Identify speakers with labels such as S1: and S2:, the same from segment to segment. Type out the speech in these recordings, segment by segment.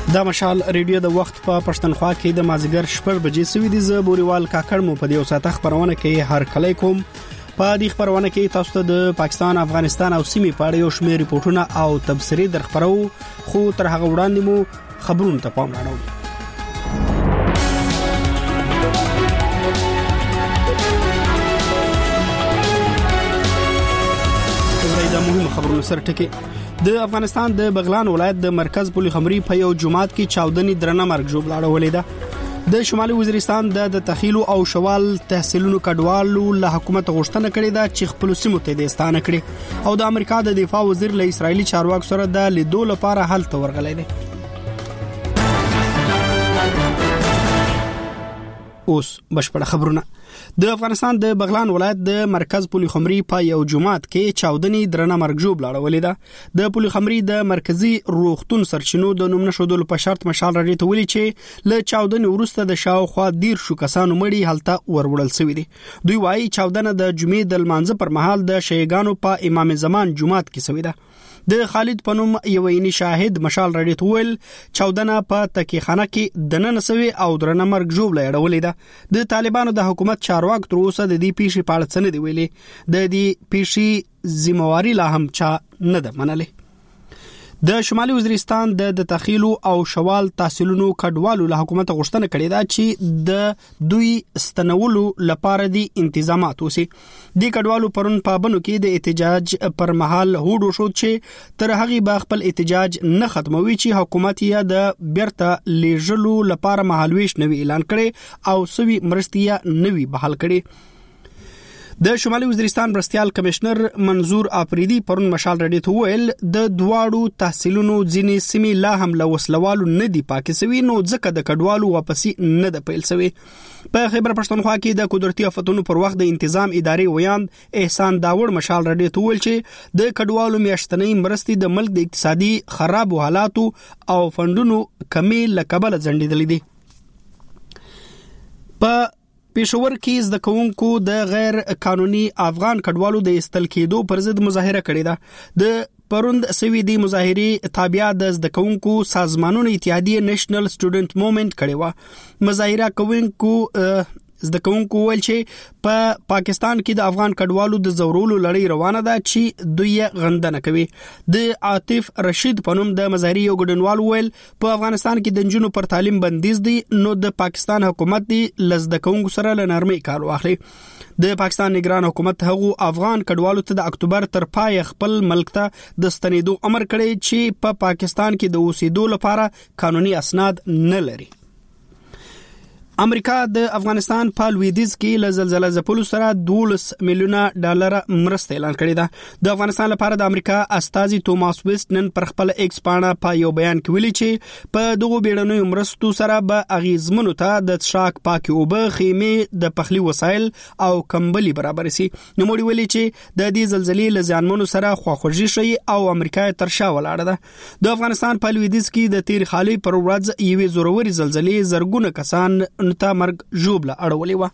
S1: دا مشال ریډیو د وخت په پښتونخوا کې د مازیګر 6 بجې سوي دي. ز بوريوال کاکړ مو په دې وساته خبرونه کې هر کله کوم. په دې خبرونه کې تاسو ته د پاکستان، افغانستان او سیمې په اړه یو شمېر ریپورتونه او تبصرې درخبرو، خو تر هغه وړاندې مو خبرونه ته پام راوړو. دا مهمه خبرونه سره ټکی. د افغانستان د بغلان ولایت د مرکز پل خمري په یو جماعت کې چاودنې درنه مرګ جوړ لاړولې ده. د شمالي وزیرستان د تخیلو او شوال تحصیلونو کډوالو له حکومت غوښتنه کړې ده چې خپل سیمو ته د استانه کړي او د امریکا د دفاع وزیر له اسرایلی چارواکو سره د لیدو لپاره هلته ورغلی دی. اوس بشپړه خبرونه. د افغانستان د بغلان ولایت د مرکز پل خمري په یو جماعت کې چاودنې درنه مرګ جوړ لاړولې ده. د پل خمري د مرکزی روغتون سرچینو د نوم نشودل په شرط مشال راډیو ته ویلي چې له چاودنې وروسته د شاوخوا 10 کسانو مړي هلته وروړل شوی دي. دوی وايي چاودنه د جمعې د لمانځه پر مهال د شیعاګانو په امام زمان جماعت کې شوی ده. د خالد پنوم یو عیني شاهد مشال راډیو ته ویل چاودنه په تکیخانه کې د نن سوي او درنه مرګ جوړ لاړولې ده. د طالبانو د حکومت چارواک تر اوسه د دې پیښې په اړه څه نه دی ویلي. د دې پیښې ذمہواری لا هم چا نه ده منلې. د شمالي وزیرستان د تخیلو او شوال تحصیلونو کډوالو له حکومت غوښتنه کړې ده چې د دوی ستنولو لپاره دي انتظامات وسی. د کډوالو پرون په بنو کې د احتجاج پر مهال هوډ شو چې تر هغه به خپل احتجاج نه ختموي چې حکومت یې د بیرته لیږلو لپاره مهالويش نوی اعلان کړي او سوي مرستیا نوی بحال کړي. د شمالي وزیرستان برستیال کمشنر منظور آفریدی پرون مشال راډیو ته ویل د دواړو تحصیلونو ځینې سیمې لا هم له وسلوالو نه دي پاکې سوي، نو ځکه د کډوالو واپسی نه د پیل سوي. په خیبر پښتونخوا کې د قدرتي آفتونو پر وخت د انتظام ادارې ویاند احسان داوړ مشال راډیو ته ویل چې د کډوالو میاشتنۍ مرستې د ملک د اقتصادي خراب حالاتو او فندونو کمی لکبل ځنډېدلې دي. په پېښور کې زده کوونکو د غیر قانوني افغان کډوالو د استل کېدو پر ضد مظاهره کړې ده. د پروند سوي دی مظاهره تابع د زده کوونکو سازمانونو اتحادیه نېشنل سټوډنټ موومېنټ کړې و. مظاهره کوونکو زده کوونکو ویل چې په پاکستان کې د افغان کډوالو د زورولو لړۍ روانه ده چې دوی غندنه کوي. د عاطف رشید پنوم د مظاهرې یو ګډونوال ویل په افغانستان کې د نجونو پر تعلیم بندیز دي، نو د پاکستان حکومت دی لزده کوونکو سره له نرمۍ کار واخلي. د پاکستان نگران حکومت هغو افغان کډوالو ته د اکتوبر تر پای خپل ملک ته د ستنېدو امر کړی چې په پاکستان کې د اوسېدو لپاره قانوني اسناد نه لري. امریکا د افغانستان په لویدیځ کې له زلزلې ځپلو سره $12 میلیونه مرسته اعلان کړې ده. د افغانستان لپاره د امریکا استازي توماس ویسټ نن پر خپل ایکس پاڼه په یو بیان کې ویلي چې په دغه بیړنیو مرستو سره به اغیزمنو ته د څښاک پاکي اوبه، خیمې، د پخلي وسایل او کمبلي برابر شي. نو موږ ویلي چې د دې زلزلې له زیانمنو سره خواخوږي شي او امریکا تر شا ولاړه ده. د افغانستان په لویدیځ کې د تیر خالي پر ورځ یوې زوروري زلزلې زرګونه کسان ته مرګ ژوبله اړولې و.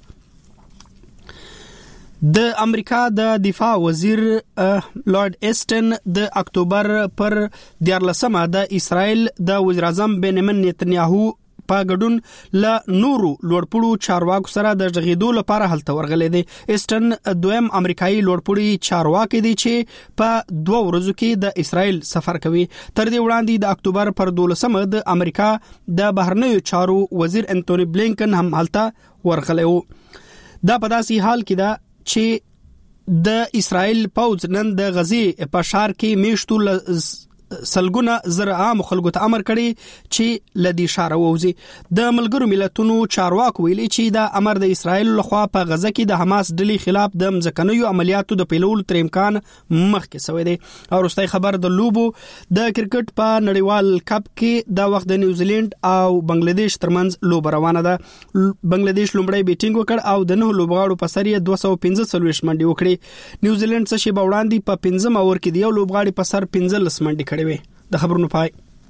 S1: د امریکا د دفاع وزیر لارد ایسټن د اکتوبر پر 14 د اسرائیل د وزیر اعظم بنیامین نتنیاهو په ګډون له نورو لوړپوړو چارواکو سره د ژغېدو لپاره هلته ورغلی دی. ایسټن دویم امریکایي لوړپوړي چارواکي دی چې په 2 ورځو کې د اسرائیل سفر کوي. تر دې وړاندې د اکتوبر پر 12 د امریکا د بهرنیو چارو وزیر انټونی بلینکن هم هلته ورغلی و. دا په داسې حال کې ده چې د اسرائیل پوځ نن د غزې په ښار کې میشتو سلګونه زر عام خلکو ته امر کړي چې لدی شاره ووزي. د ملګرو ملتونو چارواکو ویلي چې دا امر د اسرائیل لخوا په غزه کې د حماس ډلې خلاف د مځکنیو عملیاتو د پیلولو تر امکان مخکې شوی دی. او وروستۍ خبر د لوبو د کرکټ په نړیوال کپ کې د وخت د نیوزیلند او بنگلاديش ترمنځ لوب روانه ده. بنگلاديش لومړی بیټینګ وکړ او د 9 لوبغاړو په سر یې 245 منډې وکړې. نیوزیلند څه شی وړاندې په 15 اور کې دی یو لوبغاړي په سر 15 منډې د خبرونو پای.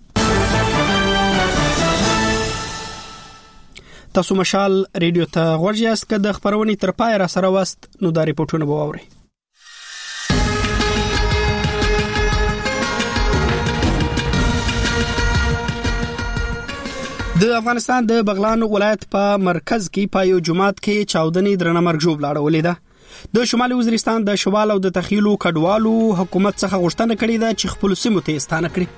S1: تاسو مشال ریډیو ته غوږ یاست که د خبرونې تر پای را سره واست نو دا ریپورټونه به واورئ. د افغانستان د بغلان ولایت په مرکز کې په یو جماعت کې چاودنې درنه مرګ ژوبل اړولې ده. د شمالي وزیرستان د شوال او د تخیلو کډوالو حکومت څخه غوښتنه کړې ده چې خپل سیمو ته استانه کړي.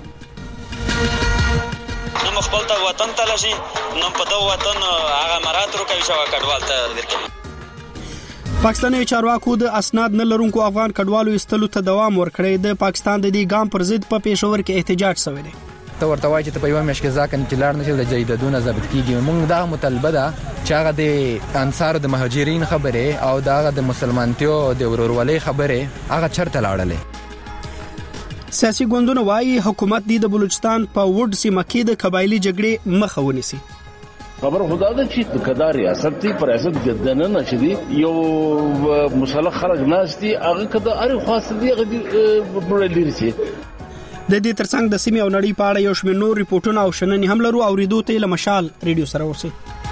S2: نو خپل ته وطن ته لشي نو په دغه وطن هغه مراد رو کوي چې کډوال ته ورکړي.
S1: پاکستاني چارواکو د اسناد نه لرونکو افغان کډوالو استلو ته دوام ورکړی. د پاکستان د دې ګام پر ضد په پېښور کې احتجاج شوی دی.
S3: ته ورته وایي چې په یو میاشت کې ځکه چې لار نشي د جیدادونه ضبط کیږي. موږ دا مطالبه ده چې هغه د انصار د مهاجرین خبره او دا د مسلمانتیو د ورورولۍ خبره هغه چرته لاړلې.
S1: سیاسي ګوندونه وایي حکومت د بلوچستان په وډ سیمه کې د قبایلی جګړې مخه ونیسي.
S4: خبر خدا ده چې کدا ریاست تی پر ریاست ګدنه نشدي یو مسلح خلق ناس دي هغه کدا اړ خاص دي هغه بړلې سي.
S1: د دې ترڅنګ د سیمې او نړۍ په اړه یو شمېر نور ریپورتونه او شننې هم لرو. اوریدو ته له مشال ریډیو سره اوسئ.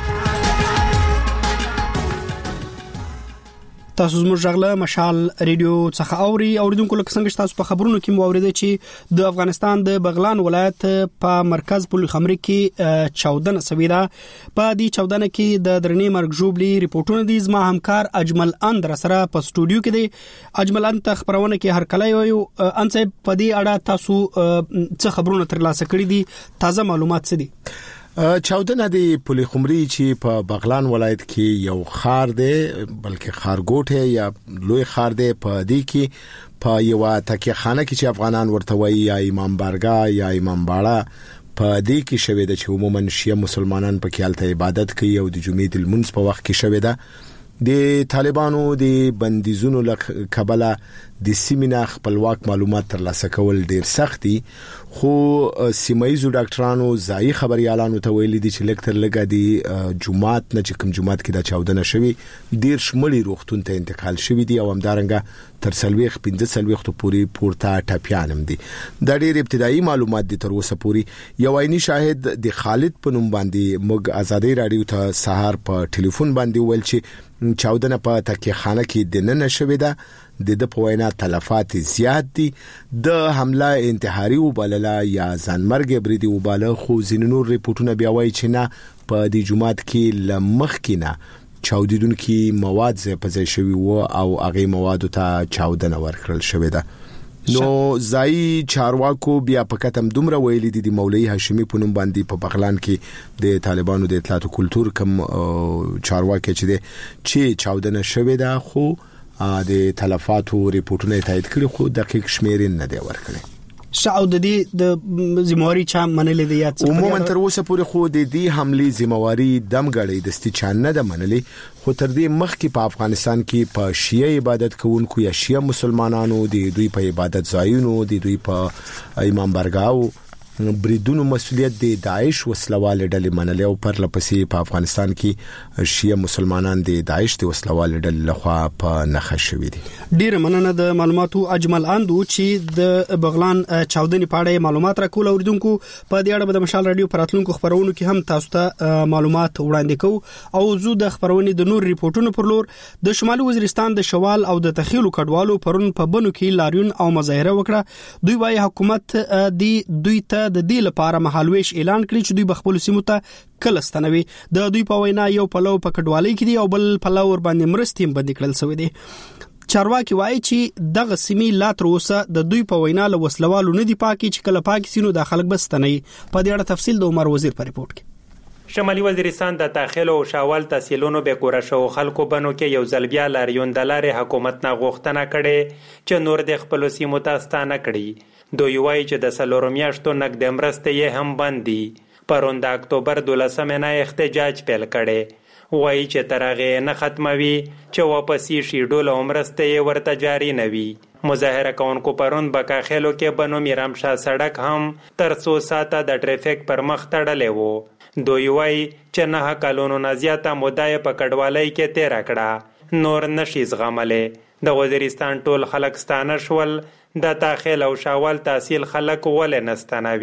S1: تاسو زموږ غږ له مشال ریډیو څخه اوریدونکو لکه څنګه تاسو په خبرونو کې مو اوریدل چې د افغانستان د بغلان ولایت په مرکز پل خمري کې چاودنه شوې ده. په دې چاودنه کې د درنې مرګ ژوبلي ریپورتونه دي. زما همکار اجمل اندر سره په سټوډیو کې دی. اجمل انت خبرونه کې هر کله یو انت په دې اړه تاسو څه خبرونه ترلاسه کړې دي؟ تازه معلومات څه دي؟
S5: چاودنه د پل خمري چې په بغلان ولایت کې یو خار دی بلکې خارګوټه یا لوی خار دی په دې کې په یو تکیه خانه کې چې افغانان ورته وایي یا امام بارګاه یا امام باړه په دې کې شوی د چې عموما شیعه مسلمانان په کېالته عبادت کوي او د جمعې د المنځ په وخت کې شوی ده. د طالبانو د بندیزونو کبله د سیمینه خپلواک معلومات ترلاسه کول ډیر سخت دي. خو سیمایزو ډاکټرانو ځای خبريالانو ته ویلي دي چې لکتر لګا دي جمعات نه چې کوم جمعات کې دا چاودنه شوی ډیر شمولي روغتون ته انتقال شوی دي او همدارنګه تر سلويخ 15 پوري پورته ټاپیانم دي. دا ډیر ابتدایي معلومات دي تر اوسه پوري. یو عیني شاهد د خالد په نوم باندې موږ آزادۍ رادیو ته سهار په ټلیفون باندې ویل چې چاودنه په تکیه خانه کې د نن شوی ده. د په وینا تلفات زیات دي. د حمله انتحاري وباله یا ځانمرګ بریدي وباله. خو ځینو ریپورتونه بیا وایي چې نه په دې جمعات کې لمخ کې نه چاودیدونکو مواد په ځای شوی وو او هغه مواد ته چاودنه ورکړل شوې ده. نو ځای چارواکو بیا په کتم دومره ویلي دي د مولوی هاشمي په نوم باندې په بغلان کې د طالبانو د اطلاعات او کلتور کم چارواکي چې چاودنه شوې ده. خو د تلفاتو ریپورتونه تایید کړي خو دقیق شمیرې نه دی ورکړي.
S1: شاو د دې د ذمہواری چا منلې دی یا څه؟
S5: عموما تر اوسه پورې خو د دې حملې ذمہواری دمګړې د ستچان نه ده منلې. خو تر دې مخکې په افغانستان کې په شیعه عبادت کوونکو یا شیعه مسلمانانو د دوی په عبادت ځایونو د دوی په امام بارګاو بریدونو مسؤلیت د داعش وسلوال ډلې منلې او پر لپسې په افغانستان کې شیعه مسلمانان د داعش د وسلوال ډلې لخوا په نخښه شوي دي.
S1: ډیر مننه د معلوماتو اجمل اندو چې د بغلان چاودنې په اړه معلومات راکول. اوریدونکو په دې اړه د مشال رادیو پراتلونکو خبرونو کې هم تاسو ته معلومات وړاندې کوو او زو د خبرونې د نور ریپورتونو پر لور. د شمالي وزیرستان د شوال او د تخیلو کډوالو پرون په بنو کې لاریون او مظاهره وکړه. دوی وايي حکومت دوی ته د دې لپاره مهالويش اعلان کړی چې دوی بخپل سیمو ته کله ستنوي. د دوی په وینا یو پلو په کډوالۍ کې دی او بل پلو ور باندې مرستې باندې کړل شوی دی. چارواکي وایي چې دغه سیمې لا تر اوسه د دوی په وینا له وسلوالو نه دی پاکي چې کله پاکي سينو د خلک بستنوي. په دې اړه تفصیل د عمر وزیر په ریپورت کې.
S6: شمالي وزیرستان د داخل او شاول تحصیلونو به کور شو خلکو بنو کې یو ځلبیا لاریون د لارې حکومت نه غوښتنه کړي چې نور د خپل سیمو ته ستانه کړي. دوی وایي چې د سلورمیاشتو نقد مرستې یې هم بندي. پرون د اکتوبر 12 نه احتجاج پیل کړي. وایي چې ترغه نه ختموي چې واپسی شي ډول مرستې ورته جاری نه وي. مظاهره کوونکو پرون بکاخېلو کې بنو میرامشاه سړک هم تر 100 ساعته د ټریفیک پر مخ تړلې وو. دوی وایي چې نه کلونو نه زیاته موده په کډوالۍ کې تیر کړه نور نشي زغملې. د وزیرستان ټول خلک ستانه شول. د داخل او شاول تحصیل خلک ولې نستنوي.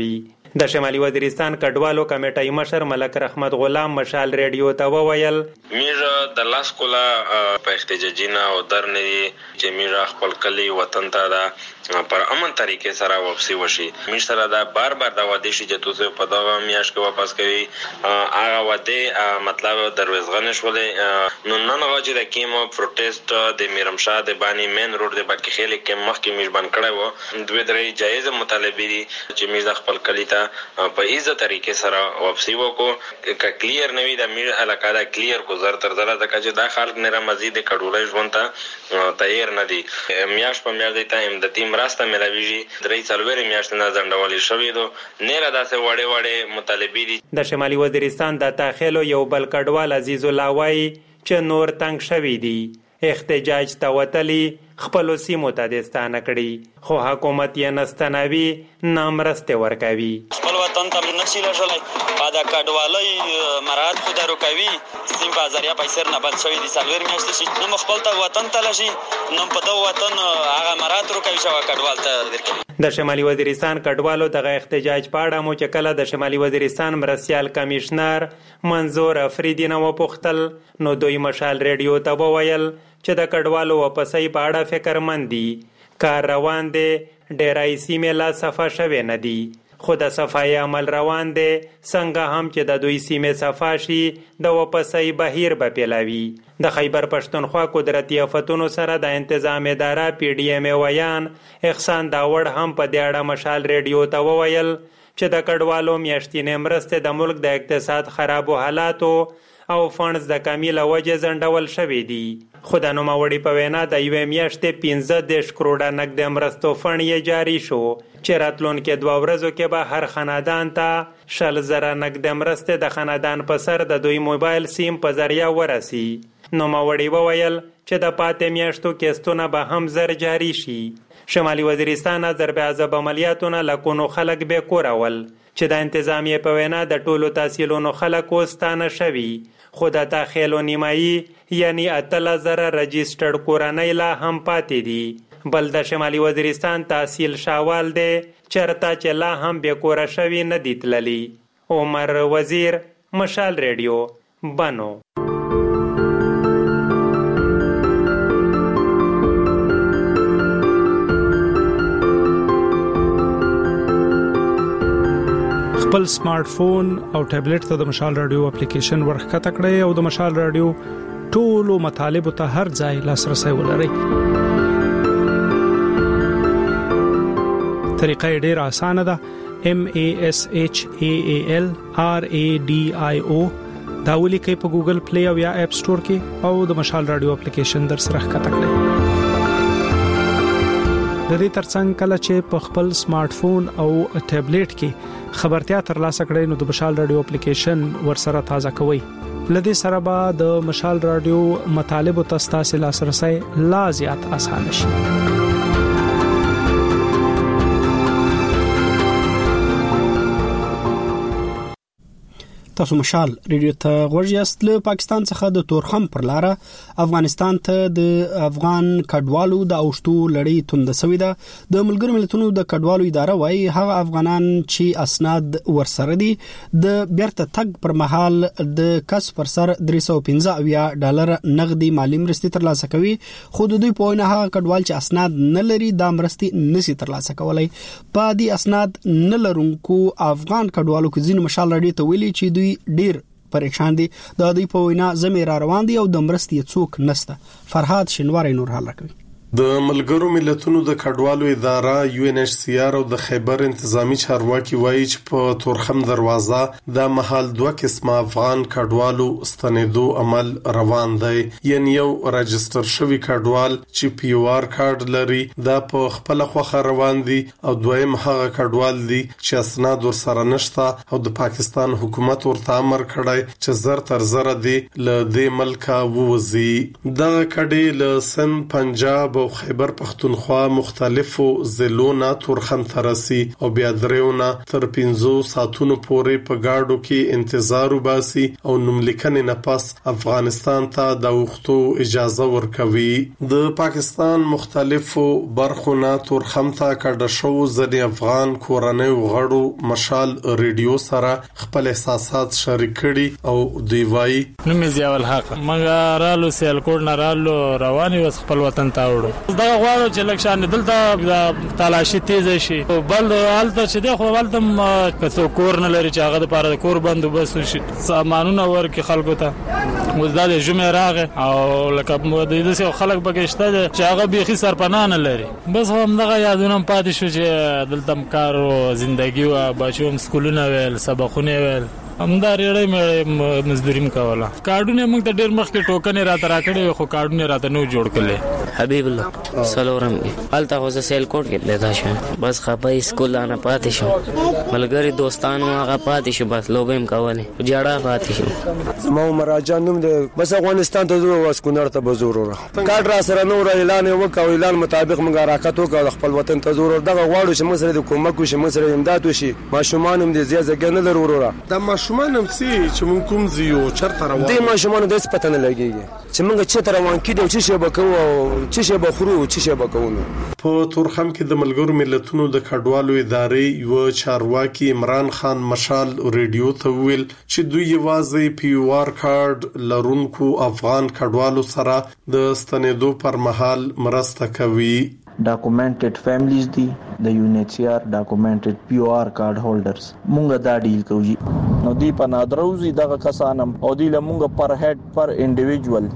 S6: د شمالي وزیرستان کډوالو کمیټې مشر ملک رحمت غلام مشال ریډیو ته وویل
S7: میرا د لاس کولا په احتجاجینا او درنې چې میرا خپل کلی وطن ته دا پر امن طریقې سره واپسی وشي میر سره دا بار دا وعده شي چې تاسو په دا میاش کې واپس کوي هغه وعده مطلب دروازغنه شولې نو نن غوږی د کیمو پروتست د میرمشاه د بانی مین روډ د باقي خېل کې مخکې میزبان کړی و دوی درې جایز مطالبه دي چې میرا خپل کلی ته په ایزه طریقې سره واپسی وکړو ک کلیر نوی د میر علاقه دا کلیر کو زر تر زره د کجه دا خلک نه مزید کډولای ژوند ته تیار نه دي میاش په میاش د ټایم د تیم راسته ملاویږي درې څلور میاش نه ځندولې شوې دو نه را داسې وړې وړې مطالبه دي د
S6: شمالي وزیرستان د تاخیلو یو بل کډوال عزیز الله وای چې نور تنگ شوی دی احتجاج ته وتلی خپل سیمو ته دستانه کړي خو حکومت یې نستنوي نامرسته ورکوي
S2: خپل وطن ته نشي لږلای دا کډوالۍ مراد خو درو کوي سیم په ذریعہ پیسې نه بل شوی دي سلور میاشتې شي نو خپل ته وطن ته لشي نو په دا وطن هغه مراد رو کوي چې کډوال ته درکوي
S6: د شمالي وزیرستان کډوالو دغه احتجاج په اړه مو چې کله د شمالي وزیرستان مرستیال کمشنر منظور افریدی نو پوښتل نو دوی مشال ریډیو ته وویل چې د کډوالو واپسۍ په اړه فکرمند دي کار روان دی ډیرای سیمې لا صفا شوی نه دي خو د صفای عمل روان دی څنګه هم چې د دوی سیمې صفا شي د واپسۍ بهیر به پیلاوي د خیبر پښتونخوا قدرتي آفتونو سره د انتظام اداره پی ډی ایم ویان احسان داوړ هم په دې اړه مشال ریډیو ته وویل چې د کډوالو میاشتینې مرستې د ملک د اقتصاد خرابو حالاتو او فنډز د کمی له وجې ځنډول شوي دي خو د نوموړي په وینا د یوې میاشتې 15 کروړه نقد مرستو فنډ یې جاري شو چې راتلونکي 2 ورځو کې به هر خاندان ته 100,000 نقد مرستې د خاندان په سر د دوی موبایل سیم په ذریعہ ورسي نوموړي وویل چې د پاتې میاشتو کېستونه به هم زر جاري شي شمالي وزیرستان ضرب عذاب عملیاتونه لکونو خلک به کورول چې د انتظامیه په وینا د ټولو تحصیلونو خلک وستانه شوي خو د تاخیلو نیمایي یعنی 8000 رجسټرډ کورنۍ لا هم پاتې دي بل د شمالي وزیرستان تحصیل شاوال دی چرته چې لا هم به کور شوي نه دي تللی عمر وزیر مشال ریډیو بنو
S8: خپل سمارټ فون او ټابلیټ ته د مشال رادیو اپلیکیشن ورخکته کړئ او د مشال رادیو ټولو مطالب ته هر ځای لاسرسي ولرئ. طریقه ډیره اسانه ده. MASHAAL RADIO دا ولیکئ په ګوګل پلی او یا اپ سٹور کې او د مشال رادیو اپلیکیشن در سره ښکته کړئ. د دې ترڅنګ کله چې په خپل سمارټ فون او ټابلیټ کې خبرتیا ترلاسه کړئ نو د مشال رادیو اپلیکیشن ورسره تازه کوئ. لدې سره به د مشال رادیو مطالب او تاسو لاسرسي لا زیات اسانه شي. تاسو مشال ریډیو ته غوړیاست. له پاکستان څخه د تورخم پر لاره افغانستان ته د افغان کډوالو د اوشتو لړۍ توند سوي ده. د ملګرو ملتونو د کډوالو اداره وايي هغه افغانان چې اسناد ورسره دي د بیرته تګ پر مهال د کس پر سر $315 نغدي مالی مرستې ترلاسه کوي خو د دوی په وینا هغه کډوال چې اسناد نه لري دا مرستې نشي ترلاسه کولای. په دې اسناد نه لرونکو افغان کډوالو کې ځین مشال رادیو ته ویلي چې دوی ډیر پریشان دي. د دوی په وینا زمير روان دي او د مرستې څوک نشته. فرهاد شنواری نور حال راکوي.
S9: د ملګرو ملتونو د کډوالو اداره UNHCR او د خیبر انتظامی چارواکي وایي چې په تورخم دروازه د محل 2 قسمه افغان کډوالو ستنېدو عمل روان دی. یعنی یو راجستر شوی کډوال چې PR کارت لري دا په خپل خوخه روان دي او دویم هغه کډوال دي چې اسناد ورسره نشته او د پاکستان حکومت ورته امر کړی چې زر تر زر دي له دې ملک ووزي. دا کډې له سن پنجاب او خیبر پختونخوا مختلفو ضلعو نه تورخم ترسي او بیا دریونه تر 15 ساعتونو پورې په گاډو کې انتظار وباسي او نوملیکنې نه پس افغانستان ته د وختو اجازه ورکوي. د پاکستان مختلفو برخو نه تورخم ته کډه شو ځنې افغان کورنۍ غړو مشال ریډیو سره خپل احساسات شریک کړي او دوی وایي
S10: نوم زیاول حق مګر رالو سیالکوټ نه رالو رواني وس خپل وطن ته وړو دا غواړو چې لکشان دلته تلاشي تیز شي بل حالت چې د خو ولتم کڅو کور نه لري چې هغه د پاره کور بندوبست شي سامانونه ورکه خلکو ته وزداد جمعه راغه او لکه د دې خلک بګشته چې هغه بيخي سرپناه نه لري بس هم دغه یادونه پاتې شو چې دلته کار او ژوندۍ او بچوم سکولونه ویل سبقونه ویل همدار یې مزدوریم کوله کارډونه موږ ته ډیر مخکې ټوکنې راته راکړې خو کارډونه راته نو جوړ کړل
S11: حبیب الله سلام حالت هو سیل کوټ کې لیدا شو بس خپای سکول نه پاتې شو ملګری دوستانو هغه پاتې شو بس لوبیم کوله جړه پاتې شو
S12: زمو مراجع نوم دې بس افغانستان ته زو واس کونړ ته بزور را کارډ را سره نور اعلان وکاو اعلان مطابق موږ راکټ وکړ خپل وطن ته زور دغه غواړو چې موږ سره د کومک وشي موږ سره امداد وشي ماشومان هم دې زیاته نه لرورا
S9: د ماشومان هم چې مونږ کوم زیو چرته روان
S12: دي ماشومان د سپتن لګيږي چې موږ چې تر روان کیدو چې شی بکو چې شی بخرو چې شی بکو
S9: په تورخم کې د ملګرو ملتونو د کډوالو ادارې یو چارواکي عمران خان مشال ریډیو ته ویل چې دوی یوازې پی آر کارت لرونکو افغان کډوالو سره د ستنېدو پر مهال مرسته کوي.
S13: documented families دي د UNHCR documented POR card holders مونږ دا ډیل کوو نو دی په نادروزي دغه کسانم او دی لمونږ پر هډ پر انډیویډوال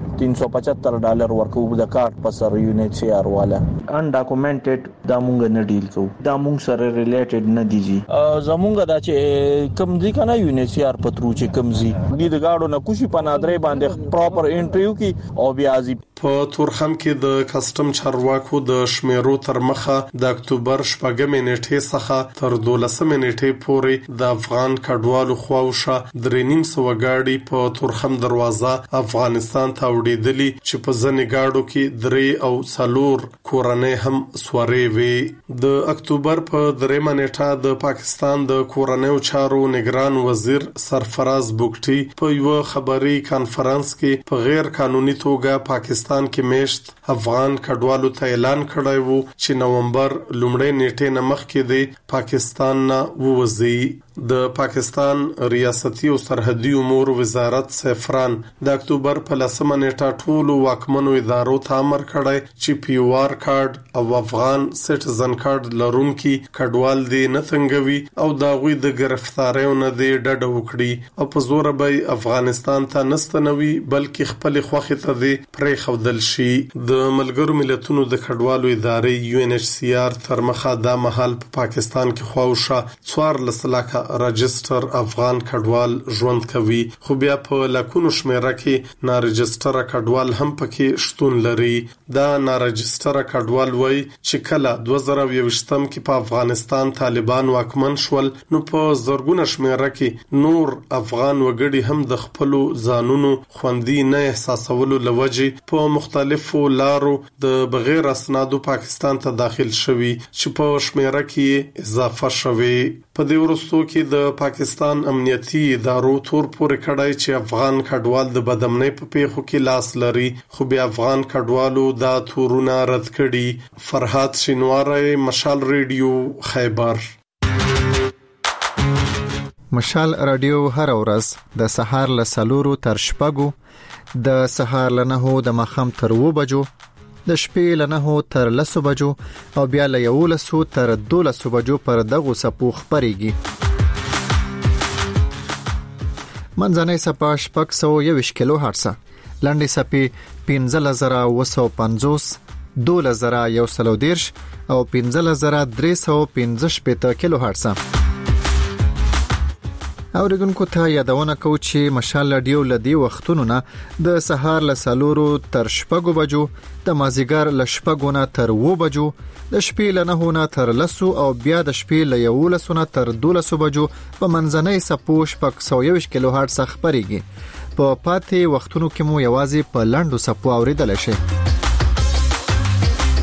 S13: $375 ورکو د کارت په سر UNHCR والا ان ډاکومنټډ دا مونږ نه ډیل کوو دا مونږ سره ریلیټډ نه دیږي زمونږ دا چې کم دی کنه UNHCR پترو چې کم زی دی د گاډو نه کوشي په نادرې باندې پراپر انټریو کی او بیا ازي
S9: په تورخم کې د کسٹم چارواکو د شمیرو تر مخه د اکتوبر شپږمې نیټې څخه تر 12مې نیټې پورې د افغان کډوالو خواوشه 3.5 گاډي په تورخم دروازه افغانستان ته وړېدلې چې په ځنې گاډو کې 3 او 4 کورنۍ هم سوارې وي. د اکتوبر په 3مه نیټه د پاکستان د کورنۍ چارو نگران وزیر سرفراز بوګټي په یو خبري کانفرنس کې په غیر قانوني توګه پاکستان کې میشت افغان کډوالو ته اعلان کړی وو چې نومبر لومړۍ نیټې نه مخکې د پاکستان نه ووځي. د پاکستان ریاستي او سرحدي امور وزارت سفران د اکتوبر په 10مه نیټه ټولو واکمنو ادارو ته امر کړی چې پی آر کارت او افغان سټیزن کارت لرونکي کډوال دي نه څنګهوي او دا غوي د گرفتاریو نه دی ډډه وکړي او په زور به افغانستان ته نستنوي بلکې خپل خوخه ته دی پرې خودل شي. د ملګرو ملتونو د کډوالو ادارې UNHCR تر مخه د محل په پاکستان کې خواوشه 14 لک رجستر افغان کډوال ژوند کوي خو بیا په لکونو شمیره کې نارجستر کډوال هم پکې شتون لري. دا نارجستر کډوال وای چې کله 2020م کې په افغانستان طالبان واکمن شول نو په زرګونه شمیره کې نور افغان وګړي هم د خپل ځانونو خوندي نه احساسولو لوجه په مختلفو لارو د بغیر اسنادو پاکستان ته داخل شوي چې په شمیره کې اضافه شوي. په دې ورستو کې د پاکستان امنیتي ادارو تور پورې کړای چې افغان کډوال د بدامنۍ په پیښو کې لاس لري خو بیا افغان کډوالو دا تورونه رد کړي. فرحات شینواری مشال ریډیو خیبر.
S14: مشال رادیو هر ورځ د سهار له 4 تر 6 د سهار له 9 د مخام تر 2 بجو د شپې له 9 تر 10 بجو او بیا له 11 تر 12 بجو پر دغه سپو خبريږي. منځنۍ سپا 621 کیلو هرتز، لنډي سپي 15950، 2130 او 15315 کیلو هرتز. اوریدونکو ته یادونه کوم چې مشال رادیو لدی وختونو نه د سهار له 4 تر 6 بجو، د مازیګر له 6 نه تر 2 بجو، د شپې له 9 نه تر 10 او بیا د شپې له 11 نه تر 12 بجو په منځنۍ سپو 621 کیلو هرتز خبريږي. په پاتې وختونو کې مو یوازې په لاندو سپو اوریدل شي.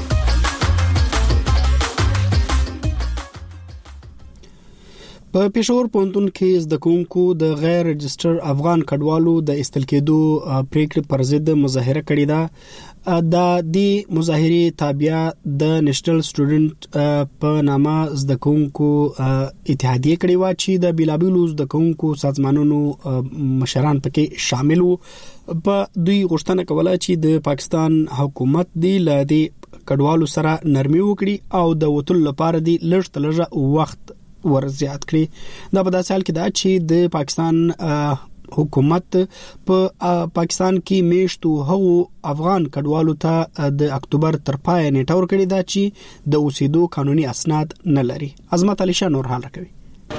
S1: په پېښور پوهنتون کې زده کوونکو د غیر رجستر افغان کډوالو د استل کېدو پریکړې پر ضد مظاهره کړې ده. د مظاهرې تابع د نېشنل سټوډنټ په نامه زده کوونکو اتحادیه کړې و چې د بیلابیلو زده کوونکو سازمانونو مشران پکې شامل وو. په دوی غوښتنه کوله چې د پاکستان حکومت دی له کډوالو سره نرمي وکړي او د وټل لپاره دی لږ تلږه وخت ورزیات کړي. دا په داسې حال کې دا چې د پاکستان حکومت په پاکستان کې میشتو هغو افغان کډوالو ته د اکتوبر تر پای نیټه ورکړې ده چې د اوسېدو قانوني اسناد نه لري. عظمت علي شاه نور حال راکوي.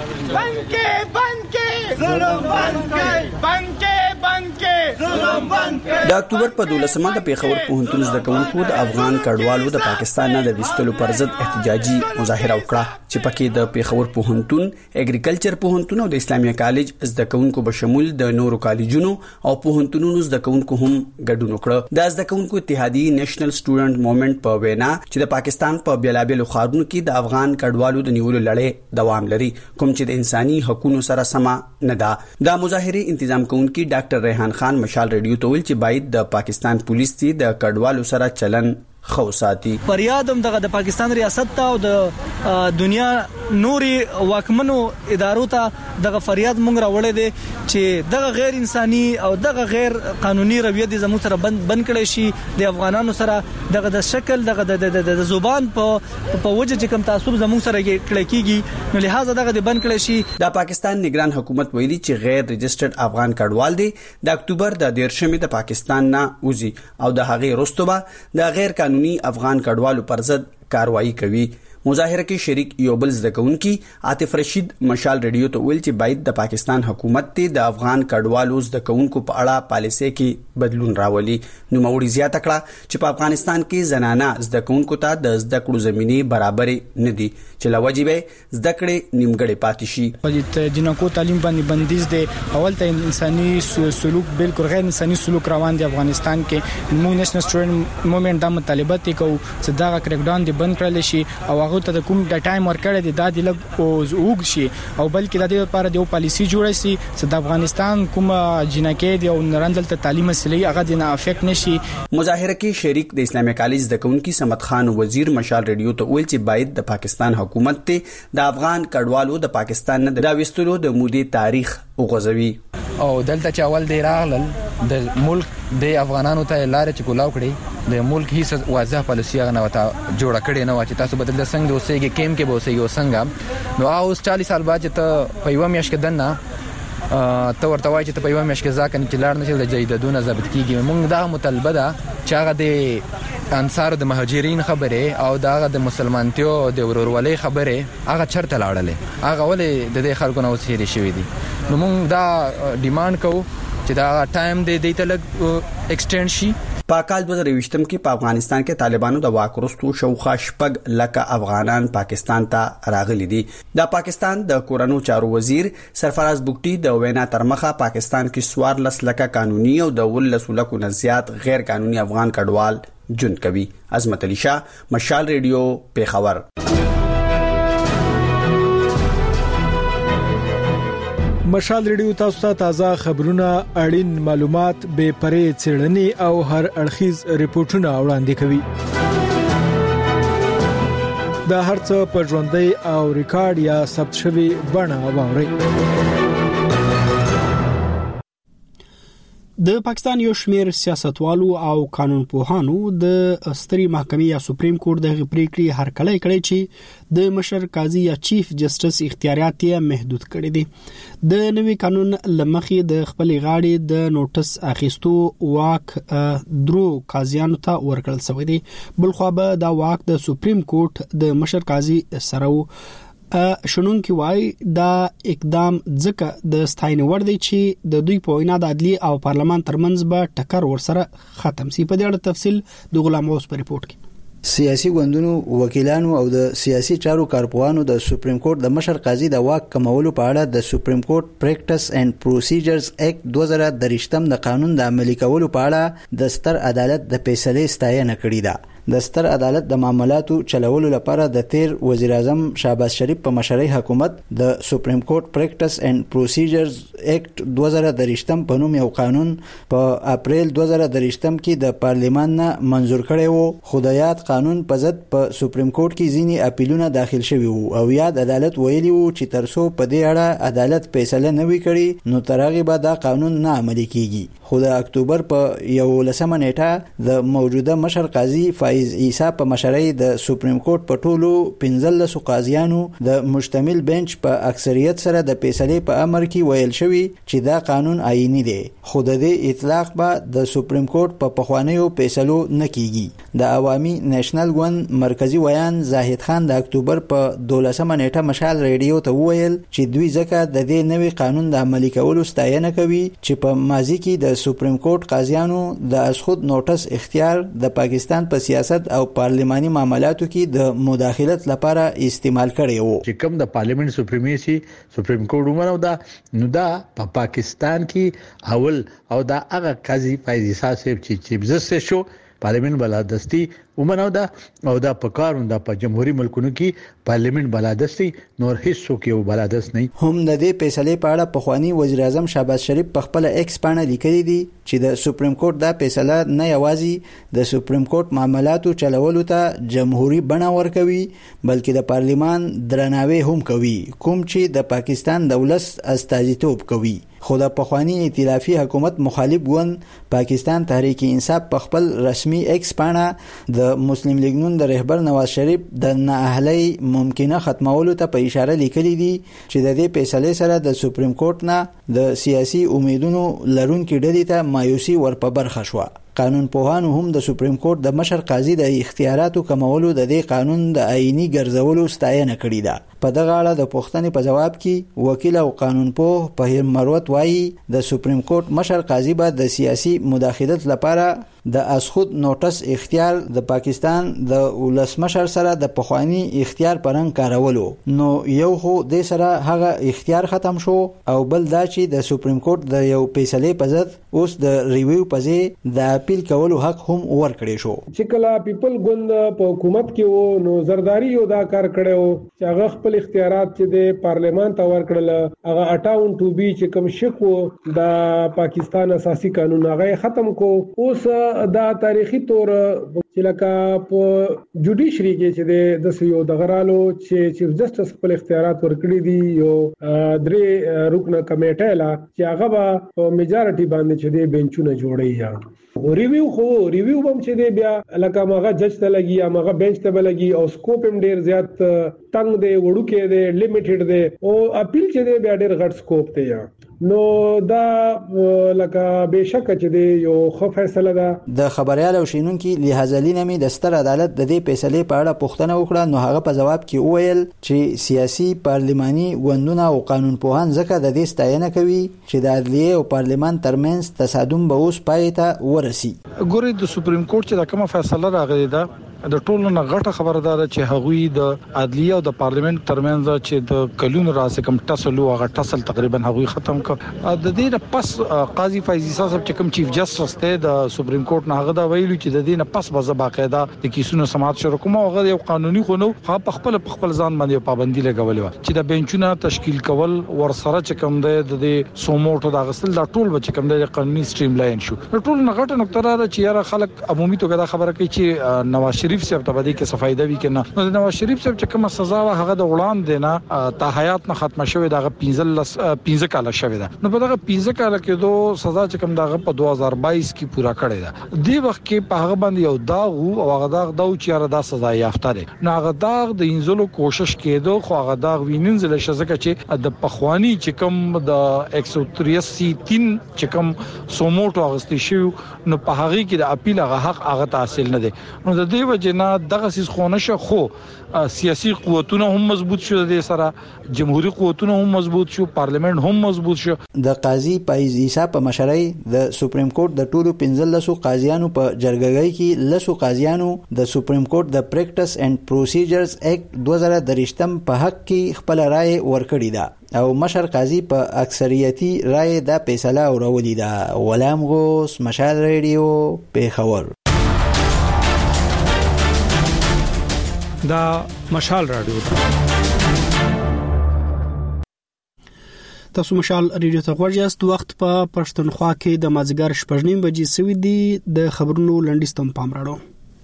S15: د اکتوبر په 12مه د پیښور پوهنتون زده کوونکو د افغان کډوالو د پاکستان نه د وستلو پر ضد احتجاجي مظاهره وکړه چې پکې د پیښور پوهنتون، اګریکلچر پوهنتون او د اسلامي کالج زده کوونکو به شمول د نورو کالجونو او پوهنتونونو زده کوونکو هم ګډون وکړ. د زده کوونکو اتحادیه نېشنل سټوډنټ موومېنټ په وینا چې د پاکستان په بیلابیلو ښارونو کې د افغان کډوالو د نیولو لړۍ دوام لري، کوم چې د انساني حقوقو سره سم نه ده. د مظاهرې تنظیم کوونکي ډاکټر ریحان خان مشال ریډیو ته ویل چې باید د پاکستان پولیس د کډوالو سره چلن خو ساتي.
S16: پریادم دغه د پاکستان ریاست ته او د دنیا نوري واکمنو ادارو ته دغه فریاد مونږ راوړې دي چې دغه غیر انساني او دغه غیر قانوني رویه د زموږ سره بند کړي شي. د افغانانو سره دغه د شکل دغه د زبان په وجه چې کوم تعصب زموږ سره کړي کیږي، نو لہذا دغه د بند کړي شي.
S15: د پاکستان نگران حکومت ویلي چې غیر رجسترډ افغان کډوال دي د اکتوبر د 13مې د پاکستان نه وزي او د هغې وروسته به د غیر قانوني افغان کډوالو پر ضد کاروایی کوي. مظاهره کې شریک یو بل زده کوونکي عاطف رشید مشال ریډیو ته ویل چې باید د پاکستان حکومت ته د افغان کډوالو زده کوونکو په اړه پالیسي کې بدلون راولي. نو موري زیاته کړه چې په افغانستان کې زنانه زده کوونکو ته د زده کړو زميني برابرې نه دي چې لوجبه زده کړې نیمګړې پاتې شي.
S16: په جنکو تعلیم باندې بندیز دي. اول ته انساني سلوک بالکل غیر انساني سلوک روان دي افغانستان کې. موږ نېشنل سټوډنټ موومېنټ د مطالبه کوي چې دا کریک ډاون دي بند کړل شي او هغه ته د کوم د ټایم ورکړی دی دا د لګ اوږد شي او بلکې د دې لپاره د پالیسي جوړه شي چې د افغانستان کوم جنکې دی او نرندل ته تعلیم مسلې هغه د نه افیکټ نشي.
S15: مظاهره کې شریک د اسلامي کالج د کونکي سمت خان وزیر مشال ریډیو ته ویل چې باید د پاکستان حکومت ته د افغان کډوالو د پاکستان نه د وستلو د مودې تاریخ وغځوي
S3: او دلته چې اول دی راغلل د ملک د افغانانو ته لارې چې کولاو کړي د ملک هیڅ واضح پالیسي هغه نه وتا جوړه کړي نه و چې تاسو بدل څنګه اوسېږي کیم کې به اوسېږي څنګه. نو اوس 40 سال بعد چې ته په یو میاشت کې دنه ته ورته وایي چې ته په یو میاشت کې ځکه چې لاړ نشي د جیدادونه ضبط کیږي. موږ دا مطالبه ده چې هغه د انصار د مهاجرین خبره او دغه د مسلمانتیو د ورورولۍ خبره هغه چرته لاړلې هغه ولې د دې خلکو نه وسیري شوې دي. نو موږ دا ډیماند کوو چې دا ټایم د ته لګ ایکسټند شي.
S15: په کال 2020 کې په افغانستان کې طالبانو د واک وروسته شاوخوا 6 لک افغانان پاکستان ته راغلي دي. د پاکستان د کورونو چارو وزیر سرفراز بوکټي د وینا ترمخه پاکستان کې 14 لک قانوني او د 19 لک نه زیات غیر قانوني افغان کډوال جون کوي. عظمت علي شاه مشال ریډیو پیښور.
S17: مشال ریډیو تاسو ته تازه خبرونه، اړین معلومات، بې پرې څېړنې او هر اړخیز ریپورتونه وړاندې کوي. دا هرڅه په ژوندۍ او ریکارډ یا ثبت شوی بڼه واورئ.
S1: د پاکستان یو شمېر سیاستوالو او قانونپوهانو د ستري محکمې یا سپریم کورټ د پریکړې هرکلی کړی چې د مشر قاضي یا چیف جسټس اختیارات یې محدود کړي دي. د نوي قانون لمخې د خپل غاړې د نوټس اخیستو واک درو قاضیانو ته ورکړل شوی دی. بلخوا به دا واک د سپریم کورټ د مشر قاضي سره شنونکي وای دا اقدام ځکه د ستاینې ور دی چې د دوی په وینا د عدلي او پارلمان ترمنځ به ټکر ورسره ختم سي. په دې اړه تفصیل د غلام اوس په ریپورت کې.
S18: سیاسي ګوندونو، وکیلانو او د سیاسي چارو کارپوهانو د سپریم کورټ د مشر قاضي د واک کمولو په اړه د سپریم کورټ پریکټس اینڈ پروسیجرز ایکټ 2023 د قانون د عملي کولو په اړه د ستر عدالت د فیصلې ستاینه کړې ده. د ستر عدالت د معاملاتو چلولو لپاره د تیر وزیر اعظم شهباز شریف په مشرۍ حکومت د سپریم کورټ پریکټس اینڈ پروسیجرز ایکټ 2023 په نوم یو قانون په اپریل 2023 کې د پارلیمان نه منزور کړی وو، خو د یاد قانون په ضد په سپریم کورټ کې ځینې اپیلونه داخل شوي وو او یاد عدالت ویلي وو چې ترڅو په دې اړه عدالت فیصله نه وي کړې نو تر هغې به دا قانون نه عملي کیږي. خو د اکتوبر په 11 نیټه د موجوده مشر قاضي فایز عیسی په مشرۍ د سپریم کورټ په ټولو 15 قاضیانو د مشتمل بنچ په اکثریت سره د فیصلې په امر کې ویل شوی چې دا قانون آئینی دی، خو د دې اطلاق به د سپریم کورټ په پخوانیو فیصلو نه کیږي. د عوامي نېشنل ګوند مرکزی ویان زاهد خان د اکتوبر په 12 نیټه مشال ریډیو ته وویل چې دوی ځکه د دې نوي قانون د عملي کولو ستاینه کوي چې په ماضي کې د سپریم کورټ قاضیانو د اسخود نوټس اختیار د پاکستان په سیاست او پارلماني معاملاتو کې د مداخلت لپاره استعمال کړي وو.
S19: چې کوم د پارلیمنت سپریمیسی سپریم کورټ ومنو دا نو دا په پاکستان کې اول او دا هغه قاضي فایز عیسی صاحب چې چیف جسټس شو پارلیمنت بلادستی ومنو دا او دا په کارون دا په جمهوریت ملکونو کې پارلیمنت بلادستی نور هیڅ څوک یو بلادست نه هم
S18: د دې فیصلې په اړه پخوانی وزیر اعظم شهباز شریف په خپل ایکس باندې لیکلي دي چې د سپریم کورټ دا فیصله نه یوازې د سپریم کورټ معاملاتو چلولو ته جمهوریت بڼه ورکوي بلکې د پارلیمان درناوی هم کوي کوم چې د پاکستان دولت استازیتوب کوي. خو د پخوانی ائتلافي حکومت مخالف ګوند پاکستان تحریک انصاف په خپل رسمي ایکس باندې د مسلم لیگ نون د رهبر نواز شریف د نااهلۍ ممکنه ختمولو ته په اشاره لیکلي دي چې د دې فیصلې سره د سپریم کورټ نه د سیاسي امیدونو لرونکو ډلې ته مایوسي ورپه برخه شوه. قانون پوهانو هم د سپریم کورټ د مشر قاضي د اختیاراتو کمولو د دې قانون د آئینی ګرځولو ستاینه کړې ده. په دغه اړه د پوښتنې په جواب کې وکیل او قانون پوه فهیم مروت وایي د سپریم کورټ مشر قاضي به د سیاسي مداخلت لپاره د اسخود نوټس اختیار د پاکستان د ولسمشر سره د پخوانی اختیار پرنګ کارولو نو یو خو د سره هغه اختیار ختم شو او بل دا چې د سپریم کورټ د یو فیصلې په ضد اوس د ریویو په ځای د اپیل کولو حق هم ورکړی شو.
S20: چې کله پیپل ګوند په حکومت کې وو نو زرداری یو دا کار کړو چې هغه خپل اختیارات چې د پارلیمان ته ورکړل هغه 58 بي چې کوم شکو د پاکستان اساسي قانون هغه ختم کو. اوس دا تاریخي تور چې لکه په جوډیشري کې چې د سيو د غرالو چې چیف جسټس خپل اختیارات ورکړي دي یو درې رکنه کمیټه لا چې هغه په میجارټي باندې چې د بنچونه جوړي یا ریویو هم چې دی بیا لکه ماغه جج ته لګي یا ماغه بنچ ته لګي او سکوپ هم ډیر زیات تنگ دی وړوکې دی لیمیټډ دی او اپیل چې دی بیا ډیر غټ سکوپ دی یا نو دا لکه بهشکه چې دی یو خو فیصله ده.
S18: د خبريال او شینونکو لحاظلی نمی د ستر عدالت د دې فیصلې په اړه پوښتنه وکړه نو هغه په جواب کې وویل چې سیاسي پارلماني ګوندونه او قانون پوهان ځکه د دې ستاینه کوي چې د عدلیه او پارلمان ترمنځ تصادم به اوس پای ته ورسي.
S21: ګوري د سپریم کورټ چې دا کومه فیصله راغلی ده د ټولو نه غټه خبردار چې هغوی د عدلیه او د پارلیمنت ترمنځ چې د کلونو راځي کوم ټسلو هغه ټسل تقریبا هغوی ختم کړ. د دې نه پس قاضي فایز عیسی صاحب چې کوم چیف جسټس ته د سپریم کورټ نه هغه دا ویلو چې د دې نه پس به باقاعده د کیسونو سماعت شروع کوم هغه یو قانوني خو نو په خپل ځان باندې پابندي لګولې و چې د بنچونه تشکیل کول ور سره چې کوم د دې سوموټو د غسل د ټول بچ کوم د قانوني سټریم لاین شو. ټول نه غټه نقطه را چې یاره خلک عمومي توګه دا خبره کوي چې نواز شریف صاحب ته باندې کې فائدہ وی کنه نو د نواز شریف صاحب چې کومه سزا وا هغه د وړاندې نه تا حیات نه ختمه شوې دغه 15 کال شوې ده نو په دغه 15 کال کې دوه سزا چې کوم دغه په 2022 کې پورا کړی ده دی وخت کې په هغه باندې یو داغ او هغه داغ چې را د سزا یافته ده نو هغه داغ د انزلو کوشش کېدو خو هغه داغ وینځل شزکه چې د پخوانی چې کوم د 183 چې کوم سوموټو اغستې شو نو په هغه کې د اپیل هغه حق هغه تحصیل نه ده نو د دې وجه نه دغه سیس خونه شه خو سیاسي قوتونه هم مضبوط شو د سره جمهوریت قوتونه هم مضبوط شو پارلیمنت هم مضبوط شو.
S18: د قاضي فایز عیسی په مشرۍ د سپریم کورټ د ټولو 15 قاضیانو په جرګګۍ کې لسو قاضیانو د سپریم کورټ د پریکټس اینڈ پروسیجرز ایکټ 2023 په حق کې خپل رائے ورکړی ده او مشر قاضي په اکثریتي رائے دا فیصله اورولې ده. غلام غوث، مشال ریډیو، پیښور.
S17: دا مشال رادیو
S1: تاسو مشال ریډیو ته ورجاست. وخت په پښتونخوا کې د مازیګر 6:30 بجې سوي دي. د خبرونو لنډیستم پام راړو.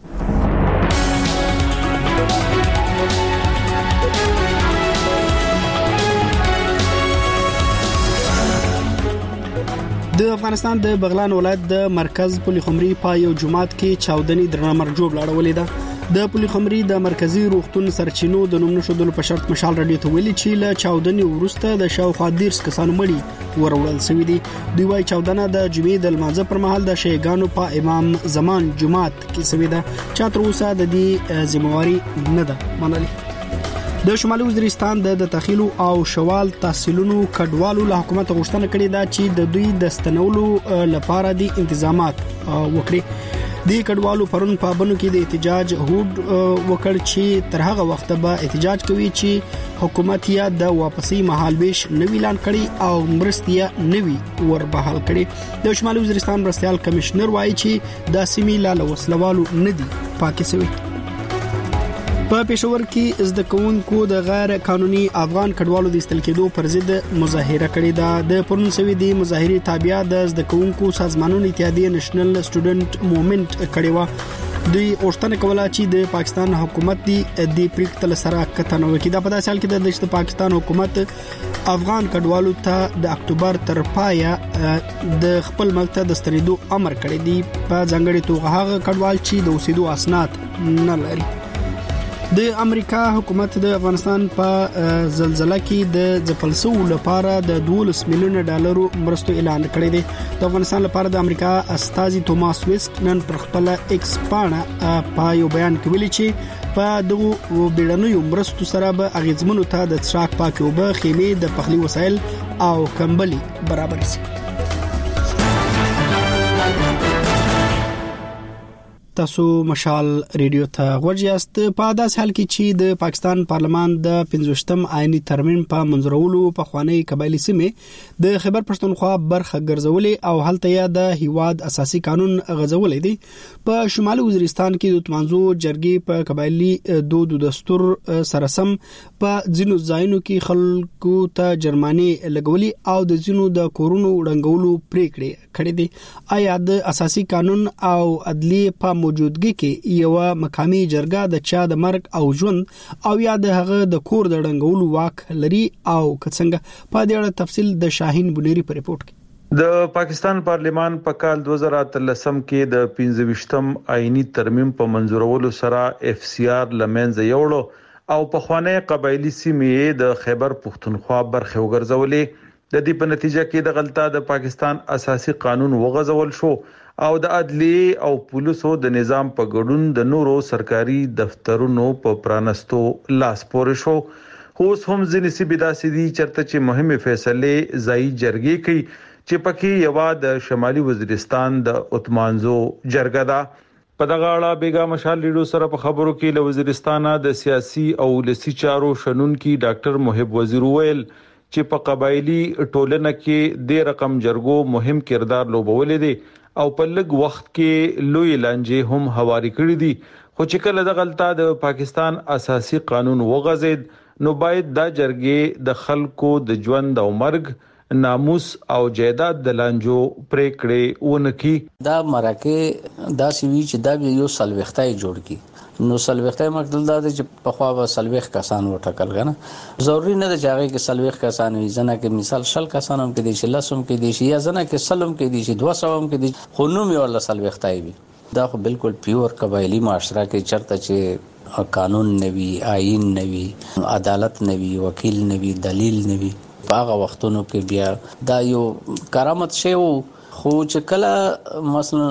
S1: د افغانستان د بغلان ولایت د مرکز پل خمري په یو جماعت کې چاودنې درنه مرګ جوړ لاړولې ده. د پل خمري د مرکزی روغتون سرچینو د نوم نشودلو په شرط مشال رادیو ته ویلي چې له چاودنې وروسته د شاوخوا 10 کسانو مړي ورولل شوی دي. دوی وايي چاودنه د جمعې د لمانځه پر مهال د شیګانو په امام زمان جماعت کې شوی ده چې تر اوسه د دې ذمہواری نه ده منلي. د شمالي وزیرستان د تخیلو او شوال تحصیلونو کډوالو له حکومت غوښتنه کړې ده چې د دوی د ستنولو لپاره د انتظامات وکړي. د کډوالو پرون په بنو کې د احتجاج هوډ وکړ چې تر هغه وخت به احتجاج کوي چې حکومت یا د واپسي مهالويش نوی اعلان کړي او مرستیا نوی وربحال کړي. د شمالي وزیرستان مرستيال کمشنر وایي چې د سیمې لاله وسلوالو ندي پاکستاني. په پېښور کې زده کوونکو د غیر قانوني افغان کډوالو د استل کېدو پر ضد مظاهره کړې ده. د پرون سوي د مظاهره تابع د زده کوونکو سازمانونو اتحادیه نېشنل سټوډنټ موومېنټ کړې و. دوی غوښتنه کوله چې د پاکستان حکومت د پریکټل سره کتنه وکړي. دا په داسې حال کې د پاکستان حکومت افغان کډوالو ته د اکتوبر تر پایه د خپل ملک ته د ستنېدو امر کړی دی، په ځانګړي توګه هغه کډوال چې د اوسېدو اسناد نه لري. د امریکا حکومت د افغانستان په زلزلہ کې د ځپلسو لپاره د $12 میلیون مرستو اعلان کړی دی. د افغانستان لپاره د امریکا استازي توماس ویسټ نن پر خپل ایکس پاڼه په یو بیان کې ویلي چې په دغه بیړنیو مرستو سره به اغیزمنو ته د څښاک پاکي اوبه، خیمې، د پخلي وسایل او کمبلي برابر شي. تاسو مشال ریډیو ته ورجاست. په داس حال کې چې د پاکستان پارلمان د 15م آئینی ترمیم په منځورولو په خوانی قبایلی سیمه د خیبر پښتونخوا برخه ګرځولې او هلته یا د هیواد اساسي قانون غځولې دي. په شمالي وزیرستان کې د تمانزو جرګې په قبایلی دود دستور سره سم په ځینو ځایونو کې خلکو ته جرماني لګولي او د ځینو د کورونو وړاندولو پریکړې کړې دي. آیا د اساسي قانون او عدلی په موجودګي کې یو مقامي جرګه د چا د مرګ او ژوند او یا د هغه د کور د ډنګولو واک لري او څنګه؟ په دې اړه تفصیل د شاهین بنيري په ریپورت کې.
S4: د پاکستان پارلیمان په کال 2013 کې د 15م آئینی ترمیم په منځورولو سره FCR لمنځه یوړو او په خوانی قبایلی سیمې د خیبر پښتونخوا برخه وګرځولې. د دې په نتیجه کې د غلطه د پاکستان اساسي قانون وغځول شو او د عدلی او پولیسو د نظام په ګډون د نورو سرکاري دفترونو په پرانستو لاس پورې شو. اوس هم ځینې سیمې داسې دي چرته چې مهمه فیصله ځای جرګې کوي چې پکې یو د شمالي وزیرستان د اتمانزو جرګه ده. په دغه اړه بیګا مشال لیډو سره په خبرو کې له وزیرستانه د سیاسي او لسی چارو شنونکي ډاکټر محب وزیر ویل چې په قبایلی ټولنه کې د رقم جرګو مهم کردار لوبولې دي او په لږ وخت کې لوی لانجې هم هواري کړې دي. خو چې کله د غلطه د پاکستان اساسي قانون وغځید نو باید دا جرګې د خلکو د ژوند او مرګ، ناموس او جایداد د لانجو پریکړې ونکي.
S22: دا مرکه دا سوي چې دا یو سلوختای جوړ کی نو سلوختای مقصد دا چې په خوا به سلوخ کسان وټکل غنه ضروری نه ده چې هغه کې سلوخ کسان وي، ځنه کې مثال شل کسان هم کې دي چې لسم کې دي یا ځنه کې سلم کې دي چې 200 هم کې دي خو نو مې ولا سلوختای وي. دا خو بالکل پیور قبایلی معاشره کې چرته چې قانون نوي، آئین نوي، عدالت نوي، وکیل نوي، دلیل نوي، په هغه وختونو کې بیا دا یو کرامت شی وو. خو چې کله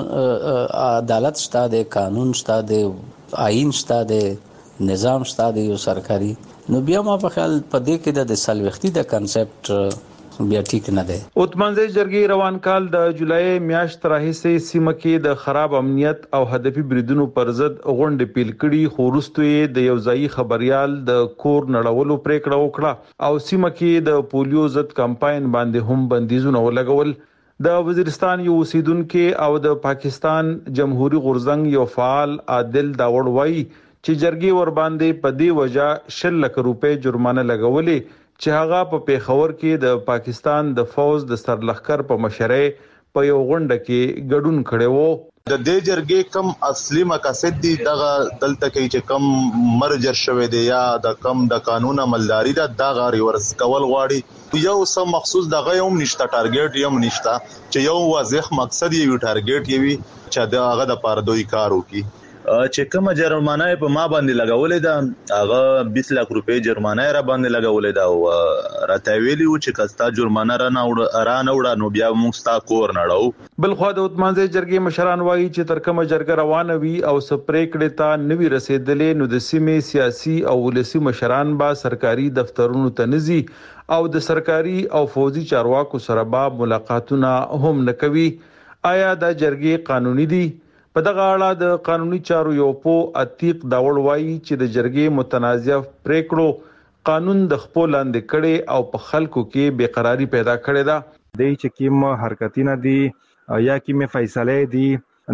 S22: مثلا عدالت شته، د قانون شته، د آئین شته، د نظام شته، د یو سرکاري، نو بیا ما په خیال په دې کې د سلوختی د کنسپټ بیا ټیک نه دی.
S4: اتمانځي جرګې روان کال د جولای میاشت راهیسې سیمه کې د خراب امنیت او هدفي بریدونو پر ضد غونډې پیل کړي، خو وروسته د یو ځای خبريال د کور نړولو پریکړه وکړه او سیمه کې د پولیو ضد کمپاین باندې هم بندیزونه ولګول. د وزیرستان یو اوسیدونکو او د پاکستان جمهوریت غورځنګ یو فعال عادل داوړ وایي چې جرګې ور باندې په دې وجه 10 لک روپۍ جرمانه لګولې چې هغه په پیښور کې د پاکستان د فوج د سرلښکر په مشرۍ په یو غونډه کې ګډون کړي وو.
S5: د دې جرګې کم اصلي مقاصد دي دغه دلته کې چې کم مرجر شوه دی یا د کم د قانون عملداري دغه ریورس کول غواړي یو سم مخصوص دغه یو نشته ټارګټ یو نشته چې یو واضح مقصد یو ټارګټ یوي چې دغه د پاره دوی کار وکړي چې کوم جرمانه په ما باندې لګولې ده هغه 20 لک روپۍ جرمانه را باندې لګولې ده او راته ویلی و چې کستا جرمانه را نه وړه نو بیا موږ ستا کور نړو.
S4: بل خو د اتمانځي جرګې مشران وایي چې تر کومه جرګه روانه وي او سپریکړې ته نوي رسیدلې نو د سیمې سیاسي او ولسی مشران با سرکاري دفترونو ته نزي او د سرکاري او فوجي چارواکو سره به ملاقاتونه هم نکوي. آیا دا جرګې قانوني دي؟ په دغه اړه د قانوني چارو یو په عتیق داوړ وایي چې د جرګې متنازعه پریکړو قانون د خپل لاندې کړي او په خلکو کې بے قراری پیدا کړي ده.
S7: د چې کوم حرکتونه دي یا کوم فیصله دي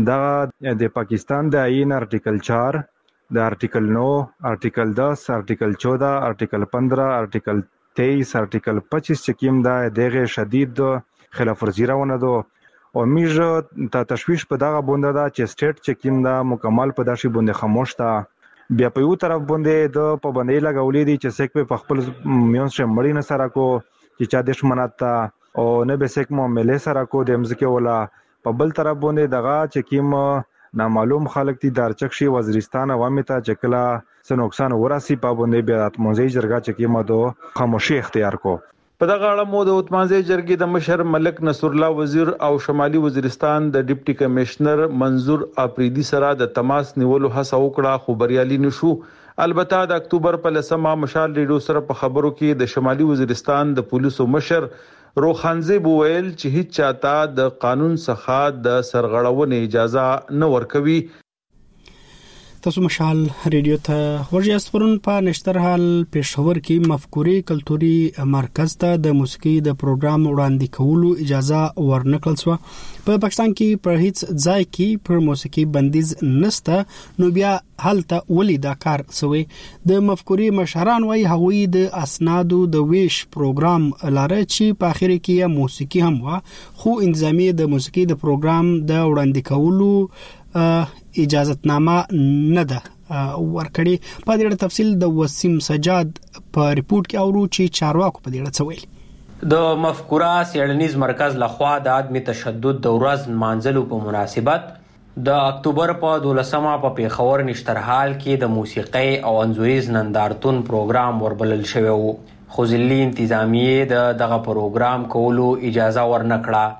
S7: د پاکستان د آئین ارټیکل 4 د ارټیکل 9 ارټیکل 10 ارټیکل 14 ارټیکل 15 ارټیکل 23 ارټیکل 25 چې کوم دغه شدید خلاف ورزي راونه دو او میږه ته تشویش په دغه بونده دا چې سټیټ چې کیم دا مکمل په داشي بونده خاموش تا بیا په یو طرف باندې د پابندۍ لګولې دي چې سیک په خپل میون شه مړی نه سره کو چې چا دښمنات تا او نه به سیک مو ملي سره کو د مزکه ولا په بل طرف باندې دغه چې کیم نامعلوم خلک دي دارچکشي وزیرستان عوامي ته چکلا څه نقصان وراسي په باندې بیا اتمنځي جرګه چې کیم دو خاموشي اختیار کو.
S4: په دغه اړه مو د اتمانځي جرګې د مشر ملک نصر الله وزیر او شمالي وزیرستان د ډیپټي کمشنر منظور اپریدي سره د تماس نیولو هڅه وکړه خو بریالي نشو. البته د اکتوبر په 10مه مشال ریډیو سره په خبرو کې د شمالي وزیرستان د پولیسو مشر روخانزیب ویل چې هیڅ چاته د قانون څخه د سرغړونې اجازه نه ورکوي.
S1: تاسو مشال ریډیو ته ورجاست پرون په نشتر حال پېښور کې مفکوري کلتوري مرکز ته د موسیقي د پروګرام وړاندې کولو اجازه ورنکړل شو. په پاکستان کې پر هیڅ ځای کې پر موسیقي بندیز نشته نو بیا هلته ولې دا کار سوی. د مفکوري مشران وايي هغوی د اسنادو د ویش پروګرام لاره چې په اخر کې موسیقي هم وا خو انتظامی د موسیقي د پروګرام د وړاندې کولو اجازهتنامه نه ده ورکړي. په دې اړه تفصیل د وسیم سجاد په ریپورت کې اورو چې چارواکو په دې اړه څه ویلي.
S23: د مفکوره سیړنیز مرکز لخوا د عدم تشدد د ورځ مانځلو په مناسبت د اکتوبر په 12مه په پیښور نشترحال کې د موسیقي او انځوریز نندارتون پروګرام وربلل شوی وو خو ځلي انتظامیه دغه پروګرام کولو اجازه ورنکړه.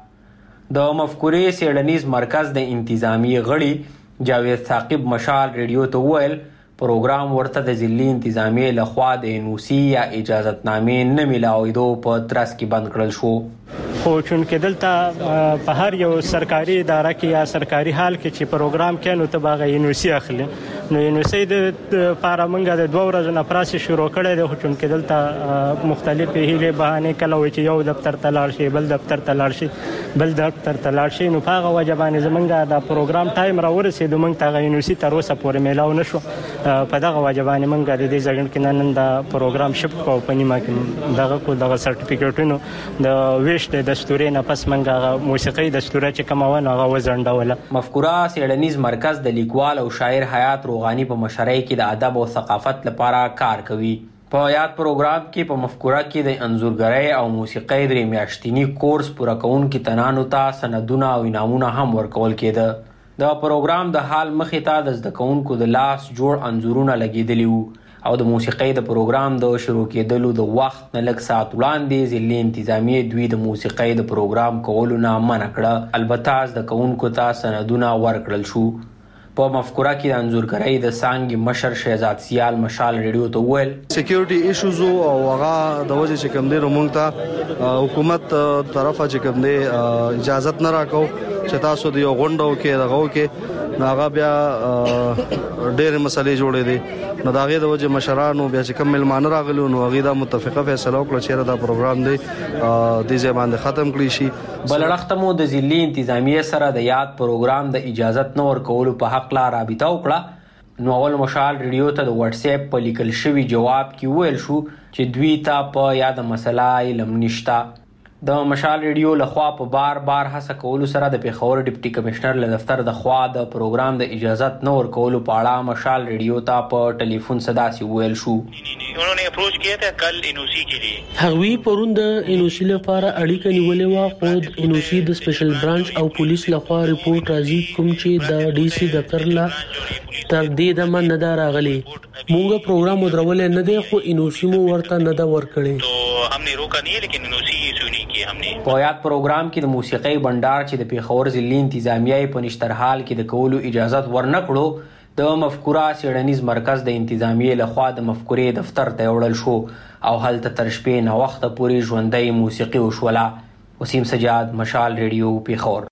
S23: د مفکوري سیړنیز مرکز د انتظامی غړي جاوید ثاقب مشال ریډیو ته ویل پروګرام ورته د ځلي انتظامی لخوا د انوسی یا اجازهتنامې نه ملاویدو په ترڅ کې بند کړل شو.
S24: خو چونکې دلته په هر یو سرکاري اداره کې یا سرکاري حال کې چې پروګرام کې نو ته باغ انوسی اخلي نو انوسی د پارامنګ د 2 ورځې نه پراس شروع کړي د چونکې دلته مختلفې هیله بهانه کله وي چې یو دفتر ته لاړ شي بل دفتر ته لاړ شي بل دفتر ته لاړ شي نو هغه وجبانه زمونږ د پروګرام ټایم را ورسېد موږ ته انوسی تر اوسه پورې میلاو نشو. په دغه وجبانه موږ د دې ځګن کې نن د پروګرام شپ کو پنیما کې دغه کو دغه سرټیفیکټونو د ویش د دستوري نه پس منګه موسیقي دستوره چې کومونه هغه وزنډوله.
S23: مفکوره سیړنیز مرکز د لیکوال او شاعر حیات روغانی په مشرۍ کې د ادب او ثقافت لپاره کار کوي. په یاد پروګرام کې په مفکوره کې د انځورګرۍ او موسیقۍ درې میاشتنی کورس پوره کوونکو تنانو ته سندونه او انعامونه هم ورکول کېده. د پروګرام د حال مخې ته د زده کوونکو د لاس جوړ انځورونه لګېدلي وو او د موسیقۍ د پروګرام د شروع کېدلو د وخت نه لږ ساعت وړاندې ځلي انتظامیه دوی د موسیقۍ د پروګرام کولو نه منع کړه. البته زده کوونکو ته سندونه ورکړل شو. په مفکوره کې د انځورګرۍ د څانګې مشر شهزاد سیال مشال ریډیو ته وویل
S25: سکیورټي ایشوز او هغه د وجه چې کوم دی موږ ته حکومت طرفه چې کوم دی اجازه نه راکاو چې تاسو د یو غونډو کې دغه کې هغه بیا ډېر مسلې جوړې دي نو دا غي د وجه مشرانو بیا چې کوم ملمانه راغلو نو هغه د متفقه فیصله وکړه چې دا پروګرام دی د ځای باندې ختم کړی شي.
S23: بلړښت مو د ځلي انتظامیه سره د یاد پروګرام د اجازت نه ورکولو په حق لا رابطه وکړه. نو اول مشال ریډیو ته د واتس اپ په لیکل شوی جواب کې ویل شو چې دوی ته په یاد مسله علم نشتا. د مشال ریډیو لخوا په بار هڅه کولو سره د پیښور ډیپټي کمشنر له دفتر د خوا د پروګرام د اجازت نه ورکولو په اړه مشال ریډیو ته په ټلیفون صدا سی ویل شو.
S2: उन्होंने अप्रोच किया था कल एनओसी के लिए.
S6: هغوی پرون د انوسی لپاره اړیکه نیولې و، خو د انوسی د سپیشل برانچ او پولیس لخوا ریپورت راځي کوم چې د ډي سي دفتر لا تر دې دمه نه دا راغلي. موږ پروګرام ودرولې نه دی، خو انوسی مو ورته نه دا ورکړي.
S2: تو हमने रोका नहीं है, लेकिन एनओसी सुनी की हमने.
S23: په یاد پروګرام کې د موسیقي بندر چې د پیښور ضلعي انتظامیه په نشترحال کې د کولو اجازه ورنکړو، د مفکوره څېړنیز مرکز د انتظامیه لخوا د مفکورې دفتر ته وړل شو او هلته تر شپې نه وخت پورې ژوندۍ موسیقي وشوله. وسیم سجاد، مشال ریډیو، پیښور.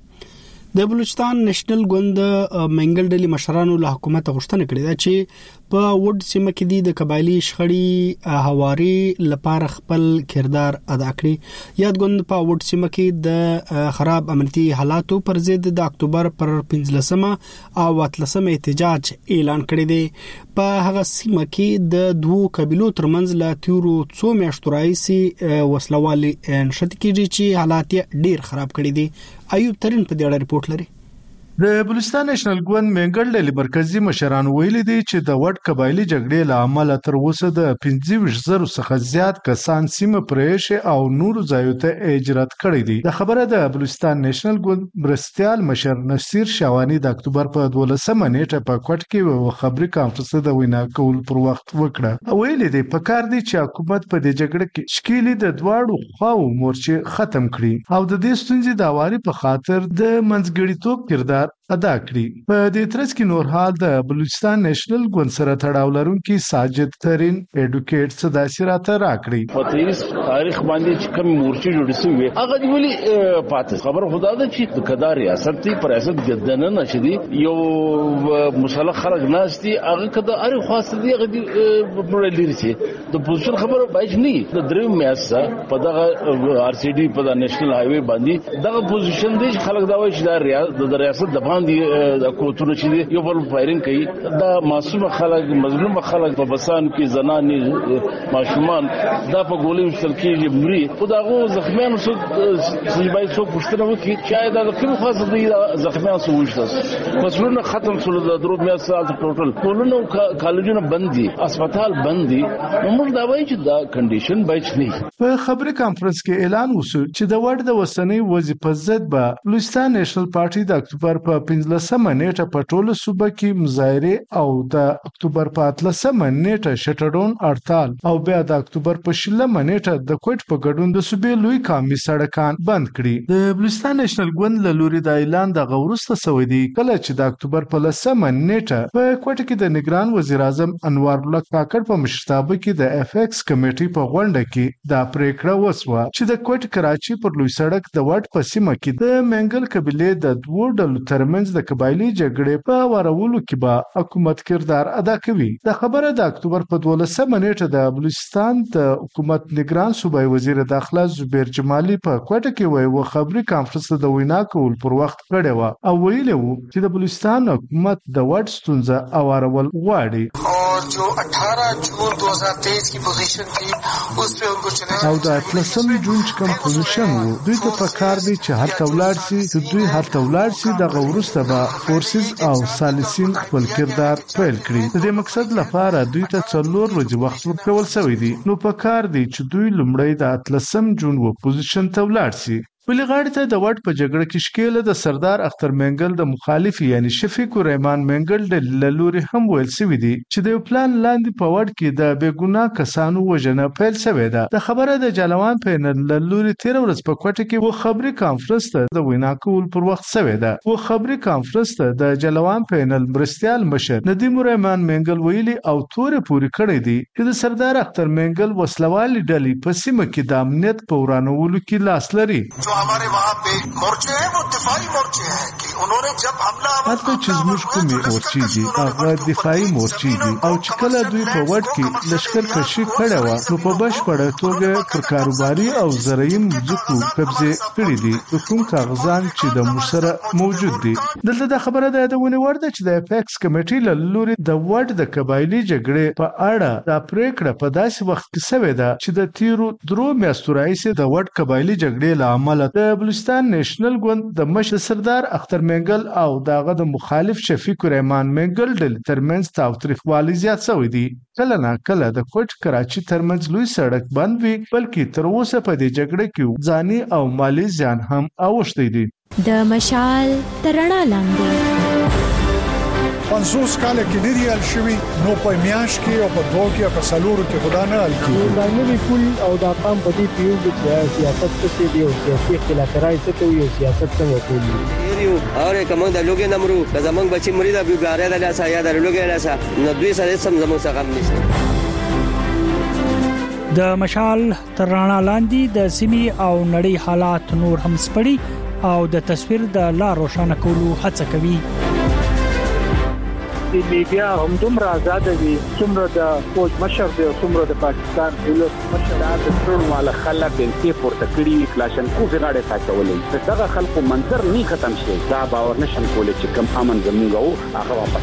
S1: د بلوچستان نېشنل ګوند منګل ډلې مشرانو له حکومت غوښتنه کړې ده چې په وډ سیمه کې د قبایلی شخړې هواري لپاره خپل کردار ادا کړي. یاد ګوند په وډ سیمه کې د خراب امنیتي حالاتو پر ضد د اکتوبر پر 15 او 13 احتجاج اعلان کړی دی. په هغه سیمه کې د دوو قبیلو ترمنځ لا تیرو څو میاشتو راهیسې وسلوالي نشته کېږي چې حالات ډیر خراب کړي دي. ایوب ترين په دې اړه رپورټ لري.
S8: د بلوچستان نېشنل ګوند منګل ډلې مرکزی مشران ویلي دي چې د وډ قبایلی جګړې له امله تر اوسه د 25,000 څخه زیات کسان سیمه پرېښې او نورو ځایونو ته هجرت کړي دي. د خبره د بلوچستان نېشنل ګوند مرستيال مشر نصیر شاوانی د اکتوبر په 12 نیټه په کوټ کې یو خبري کانفرنس د وینا کول پر وخت وکړه. ویلي دي په کار دي چې حکومت په دې جګړه کې شکیلي د دواړو خواو مورچې ختم کړي او د دې ستونزې د اواري په خاطر د منځګړیتوب کردار ادا کړی. په دې ترڅ کې نور حال د بلوچستان نېشنل ګوند سره تړاو لرونکي ساجد ترين اډوکیټ صداسي راته راکړي.
S10: په 30 تاریخ باندې چې کوم مورچې جوړې شوې هغه دی ولي پاتې خبر خدا ده چې د کدا ریاست تی پر ریاست ګدنه نشدي یو مصالح خلق ناس دي هغه کدا اړ خاص دي هغه دی په لري چې د پوزیشن خبره باید نه د دریم میاسه په دغه آر سی ډي په نېشنل هایوي باندې دغه پوزیشن دي خلک دا وایي چې د ریاست د باندې د کوټونو چې یو بل فایرینګ کوي دا معصوم خلک مظلوم خلک په بسان کې زنانې ماشومان دا په ګولې وشتل کېږي مري خو دا غو زخمیان څو باید څو پوښتنه وکړي چې دا د کوم خاصه دي زخمیان څو وشتل مسلونه ختم شول د درو بیا ساعت ټوټل ټولنه کالجونه بند دي هسپتال بند دي موږ دا وایو چې دا کنډیشن باید نه.
S8: په خبري کانفرنس کې اعلان وشو چې د وډ د وسنۍ وظیفه زد به بلوچستان نېشنل پارټي د اکتوبر په 15 نیټه په ټوله صوبه کې مظاهره او د اکتوبر په 13 نیټه شټډاون هړتال او بیا د اکتوبر په 16 نیټه د کوټ په ګډون د صوبې لوی کامي سړکان بند کړي. د بلوچستان نېشنل ګوند له لوري د اعلان د غورسته سوي دي کله چې د اکتوبر په 10 نیټه په کوټ کې د نگران وزیر اعظم انوار الله کاکړ په مشرتابه کې د اف ایکس کمیټې په غونډه کې د پریکړه وسوه چې د کوټ کراچي پر لوی سړک د وډ په سیمه کې د منګل قبيله د دوه ډلو ترمنځ د قبایلی جګړې په وارولو کې به حکومت کردار ادا کوي. د خبره د اکتوبر په 12 نیټه د بلوچستان د حکومت نگران صوبای وزیر داخله زبیر جمالی په کوټه کې وایي خبري کانفرنس د وینا کول پر وخت کړي و او ویلي وو چې د بلوچستان حکومت د وډ ستونزه اوارول غواړي
S11: और जो 18 जून 2023 की पोजीशन थी उस पे उनको चुनाव
S8: او د 13 جون کوم پوزیشن وو دوی ته پکار دي چې هر تولاړ سي چې دوی هر تولاړ سي د غورسته به فورسز او سالسین خپل کردار پیل کړي. د دې مقصد لپاره دوی ته 4 ورځې وخت ورکول شوی دی. نو پکار دي چې دوی لومړی د 13 جون و پوزیشن ته ولاړ سي. بلې غاړې ته د وډ په جګړه کې شکیله د سردار اختر منګل د مخالف یعنی شفیق الرحمن منګل د لوري هم ویل شوی دی چې د پلان لاندې په وډ کې د بیګناه کسانو وژنه پیل شوې ده. د خبره د جلوان پینل لوري 13 ورځ په کوټه کې و خبري کانفرنس ته د وینا کول پر وخت شوې ده. و خبري کانفرنس ته د جلوان پینل مرستيال مشر ندیم الرحمن منګل ویلي او تور پوری کړی دی چې د سردار اختر منګل وسلوالي ډلې په سیمه کې د امنیت په ورانولو کې لاس لري.
S11: हमारे वहाँ पे मोर्चे हैं वो दिफाई मोर्चे हैं कि उन्होंने जब हमला
S8: هلته چې زموږ کومې مورچې دي هغه دفاعي مورچې دي او چې کله دوی په وډ کې لشکر کشي کړې و نو په بشپړه توګه پر کاروباري او زرعي ځمکو قبضه کړې دي کوم کاغذان چې د مشره موجود دي دلته د خبره ده د ونی ورده چې د اپیکس کمیټې له لوري د وډ د قبایلی جګړې په اړه د پریکړه په داسې وخت کې شوې ده چې د تیرو درو میاشتو راهیسې د وډ قبایلی جګړې له امله د بلوچستان نېشنل ګوند د مشر سردار اختر منګل او دغه د مخالف شفیق الرحمن منګل د ترمنځ تاوتریخوالي زیات شوی دی کله نه کله د کوټ کراچي ترمنځ لوی سړک بند وي بلکې تر اوسه په دې جګړه کې ځاني او مالی زیان هم اوښتی دی
S9: د مشال ترڼا لاندې
S12: 50 کال کې لري شوی نو په میاش کې او په دوه کې په سالورو کې خدا نه ال کی
S20: دا نوی پول او دا قام په دې پیو چې سیاست څه دی او سیاسي اختلافات څه کوي او سیاست څنګه کوي
S13: اور کوم د لوګي نمرو د زمنګ بچي مریدا بیګاره د لاسه یا د لوګي لاسه نو دوی سره سم زمو څخه نشته
S14: د مشال ترڼا لاندې د سیمې او نړۍ حالات نور هم سپړي او د تصویر د لا روښانه کولو هڅه کوي
S20: لیبیا هم دومره آزاد دي څومره د فوج مشر دی څومره د پاکستان دولت مشر د ټول مال خلک بنتي پورته کړی کلاشن کو غاړه ساتولې دغه خلکو منظر نه ختم شي دا باور نشم کولای چې کم امن زموږ او هغه واپس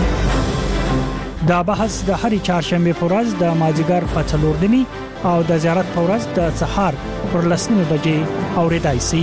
S14: دا بحث د هرې چهارشنبه په ورځ د مازیګر په 4 نیمه او د زیارت په ورځ د سهار پر 10 بجې اوریدای شي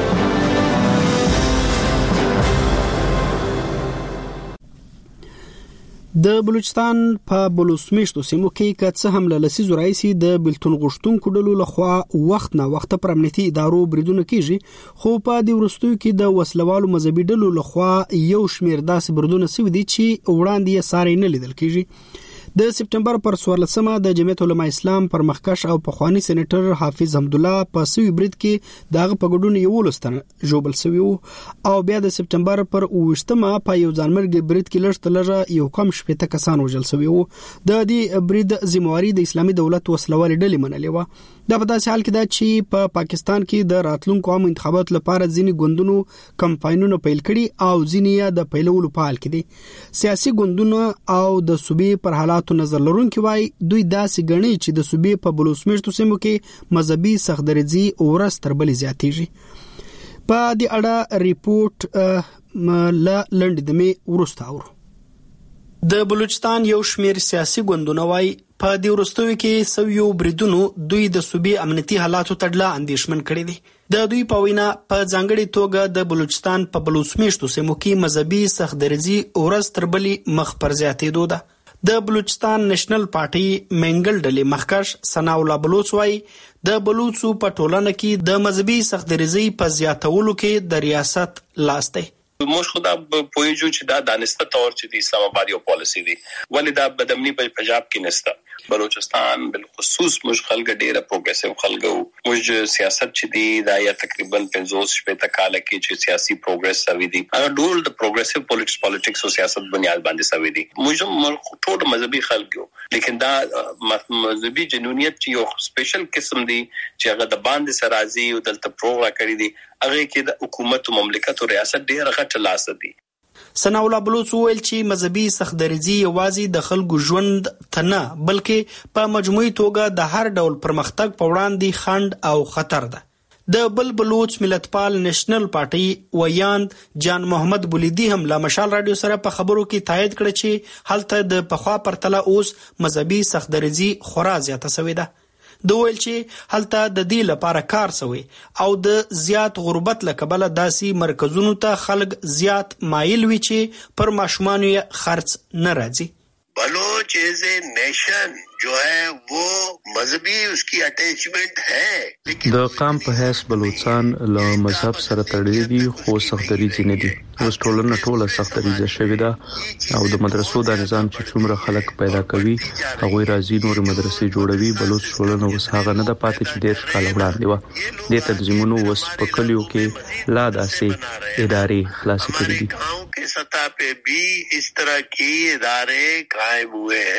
S1: د بلوچستان په بلوسمیشتو سیمو کې کڅ هم لسیزو رئیسي د بلتون غشتونکو ډلو لخوا وخت نه وخت پر امنیتي ادارو بریدونه کیږي خو په دې ورستیو کې د وسلوالو مذهبي ډلو لخوا یو شمیر داسې بریدونه سوي دي چې وړاندې یې ساري نه لیدل کیږي د سپټمبر پر 14مه د جمعیت علماء اسلام پر مخکش او پخوانی سېنیټر حافظ حمد الله په سوي برید کې دغه په ګډون یو لستنه جوبل سوي او بیا د سپټمبر پر 28مه په یو ځانمرګ برید کې لږه یو کم شپته کسان وژل سوي وو د دې برید ذمہواری د اسلامي دولت وسلوال ډلې منلې و دا په داسې حال کې ده چې په پاکستان کې د راتلونکو عام انتخاباتو لپاره ځینې ګوندونو کمپاینونه پیل کړي او ځینې د پیلولو په حال کې دي سیاسي ګوندونه او د صوبې پر حالاتو نظر لرونکي وای دوی داسې ګڼي چې د صوبې په بلوسمیشتو سیمو کې مذهبي سختدریځي او ورځ تر بلې زیاتېږي په دې اړه ریپورت لا لندمي ورستاور د بلوچستان یو شمیر سیاسي ګوندونه وای په دې ورستوي کې سویو بریدونو دوی د صوبې امنیتي حالاتو تړله اندیشمن کړي دي د دوی په وینا په ځانګړي توګه د بلوچستان په بلوسمیشتو سیمو کې مذهبي سختدریځي او ورځ تر بلې مخ پر زیاتېدو ده د بلوچستان نېشنل پارټي منګل ډلې مخکش ثنا الله بلوچ وای د بلوچو په ټولنه کې د مذهبي سختدریځي په زیاتولو کې د ریاست لاس دی
S16: موږ خدا پوهیږو چې دا دانسته تور چې د اسلام آباد یو پالیسی دی ولې دا بدامني په پنجاب کې نشته بلوچستان بالخصوص موږ خلک ډیره پروګریسیو خلک موږ سیاست چې دی دا یا تقریبا 50 شپته کال کې چې سیاسي پروګرس سوي دي هغه ډول د پروګریسیو پالیټکس او سیاست بنیاد باندې سوي دي موږ ټول مذهبي خلک یو لیکن دا مذهبي جنونیت چې یو سپیشل قسم دی چې هغه د باندې سرازي او دلته پروګرام کړی دي هغه کې د حکومت او مملکت او ریاست ډیر غټ لاس دی
S1: ثنا الله بلوچ ویل چې مذهبي سختدریځي یوازې د خلکو ژوند ته نه بلکې په مجموعي توګه د هر ډول پرمختګ په وړاندې خنډ او خطر ده د بلوچ ملتپال نېشنل پارټي ویاند جان محمد بولیدي هم لا مشال رادیو سره په خبرو کې تایید کړ چې هلته د پخوا پرتله اوس مذهبي سختدریځي خورا زیاته شوې ده د ویل چې هلته د دې لپاره کار شوی او د زیات غربت لکبله داسي مرکزونو ته خلک زیات مایل وي چې پر ماشومان یې خرڅ نه راځي
S26: بلوچ ایز اے نیشن جو ہے وہ مذہبی اس کی اٹیچمنٹ ہے
S27: د قام په حیث بلوچستان له مذهب سره تړلي دي خو سختدریځي نه دي اوس ټولنه ټوله سختدریځه شوې ده او د مدرسو د نظام چې څومره خلک پیدا کوي هغه راځي نور مدرسې جوړوي بلوچ ټولنه اوس هغه نه د پاتې چې ډېر کال وړاندې و د تنظیمونو اوس په کلیو کې لا داسې ادارې خلاصې کړې دي
S26: गांव की सतह पे भी इस तरह की इदारे कायम हुए हैं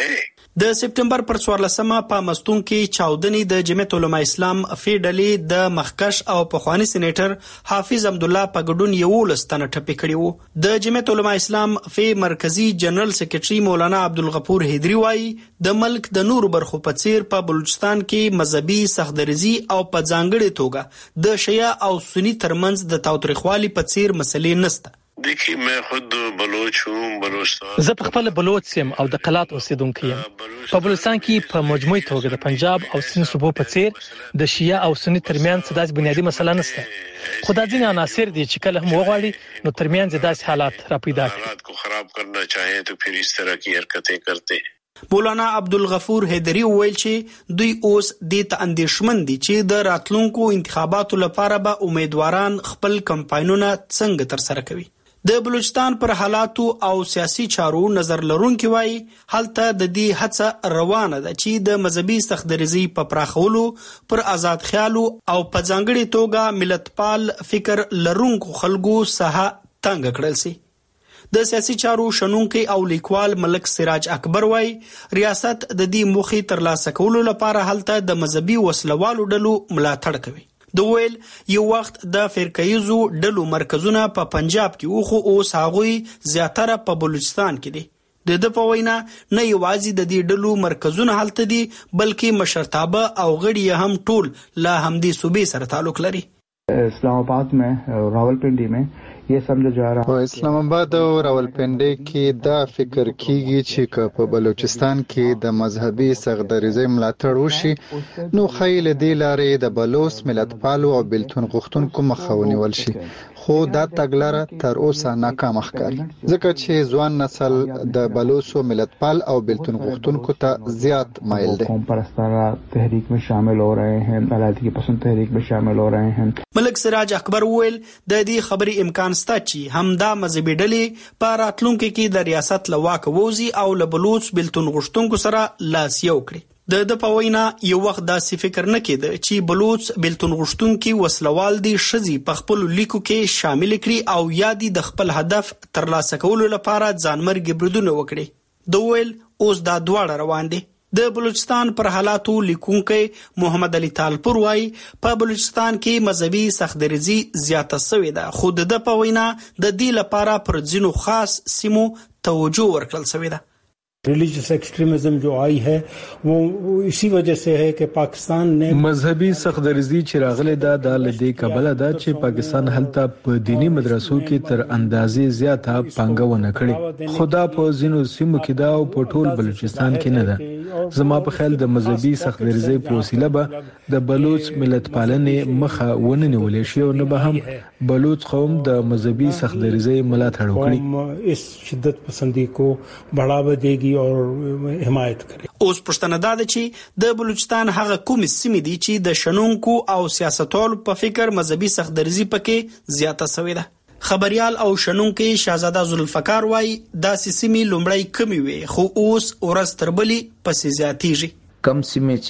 S1: د سپټمبر پر 14مه په مستون کې چاودنې د جمعیت علماء اسلام فیډلې د مخکش او پخوانی سېنیټر حافظ حمد الله په ګډون 11 تنه ټپي کړي وو. د جمعیت علماء اسلام فی مرکزی جنرال سیکریټري مولانا عبدالغفور هیدری وایي د ملک د نورو برخو په څیر په بلوچستان کې مذهبي سختدریزي او په ځانګړې توګه د شیعه او سنی ترمنځ د تاوتریخوالي په څیر مسلې نشته.
S26: देखिए मैं खुद बलोच हूँ बलूचिस्तान
S3: زه په خپل بلوچ سیم او د قلات اوسیدونکو یم. په بلوچستان کې په مجموعي توګه د پنجاب او سند صوبو په څیر د شیعه او سنی ترمنځ داسې بنیادی مسله نشته. خو دا ځینې عناصر دي چې کله هم وغواړي نو ترمنځ داسې حالات را پیدا کوي.
S26: حالات کو خراب کرنا چاہیں تو پھر اس طرح کی حرکتیں کرتے ہیں.
S1: مولانا عبدالغفور هیدری ویل چې دوی اوس د اندیشمن دي چې د راتلونکو انتخاباتو لپاره به امیدواران خپل کمپاینونه څنګه تر سره کوي. د بلوچستان پر حالاتو او سیاسي چارو نظر لرونکي وایي هلته د دې هڅه روانه ده چې د مذهبي سختدریزي په پراخولو پر آزاد خیالو او په ځانګړي توګه ملتپال فکر لرونکو خلکو ساحه تنګ کړل شي. د سیاسي چارو شنونکي او لیکوال ملک سراج اکبر وایي ریاست د دې موخې ترلاسه کولو لپاره هلته د مذهبي وسلوالو ډلو ملاتړ کوي. د ویل یو وخت د فرقایزو ډلو مرکزونه په پنجاب کې خو اوس هغه زیاتره په بلوچستان کې دي. د په وینا نه یوازې د دې ډلو مرکزونه هلته دي بلکې مشرتابه او غړي هم ټول لا همدې صوبې سره تعلق لري.
S15: اسلام آباد میں راولپنڈی میں یہ سمجھا جا رہا ہے اسلام آباد او راولپنڈی کې دا فکر کیږي چې په بلوچستان کې د مذهبي سختدریزۍ ملاتړ وشي نو خیل دی لارې د بلوچ ملتپالو او بلتون غوښتونکو مخه ونیول شي. خو دا تګلاره تر اوسه ناکامه ښکاري ځکه چې ځوان نسل د بلوچ ملتپال او بلتون غوښتونکو ته زیات مایل دي. قوم پرستانه تحریک میں شامل ہو رہے ہیں، علادگی پسند تحریک میں شامل ہو رہے ہیں.
S1: ملک سراج اکبر ویل د دې خبرې امکان شته چې همدا مذهبي ډلې په راتلونکو کې د ریاست له واکه ووځي او له بلوچ بلتون غوښتونکو سره لاس یو کړي. د په وینا یو وخت داسې فکر نه کېده چې بلوچ بلتون غوښتونکي وسلوال دي ښځې په خپل لیکو کې شامل کړي او یا دي د خپل هدف ترلاسه کولو لپاره ځانمرګي بریدونه وکړي. د ویل اوس دا دواړه روان دي. د بلوچستان پر حالاتو لیکونکی محمد علي طالپور وایي په بلوچستان کې مذهبي سختدریزي زیاته شوې ده خو د په وینا د دې لپاره پر ځینو خاص سیمو توجه ورکړل شوې ده.
S17: रिलीजियस एक्सट्रीमिज्म जो आई है वो इसी वजह से है कि पाकिस्तान ने
S27: مذهبي سختدریزي چې راغله د لدې کابل ده چې پاکستان هلته په دینی مدرسو کې تر اندازې زیاته پانګونه کړې. خدا په ځینو سیمو کې دا او په ټول بلوچستان کې نه ده. زما په خیال د مذهبي سختدریزي په وسیله به د بلوچ ملت پالنې مخه وننولې شي او نه به هم بلوچ قوم د مذهبي سختدریزي ملاتړ وکړي.
S17: اس شدت پسندی کو بڑھاوا دیگی اور حمایت کوي.
S1: اوس پښتنه ده چې د بلوچستان هغه کوم سیمې دي چې د شنونکو او سیاستوالو په فکر مذهبي سختدریزي پکې زیاته شوې ده. خبريال او شنونکي شاهزاده ذوالفقار وایي دا سیمې لومړی کمی وي خو اوس ورځ تر بلې پسې زیاتېږي.
S18: کم سیمې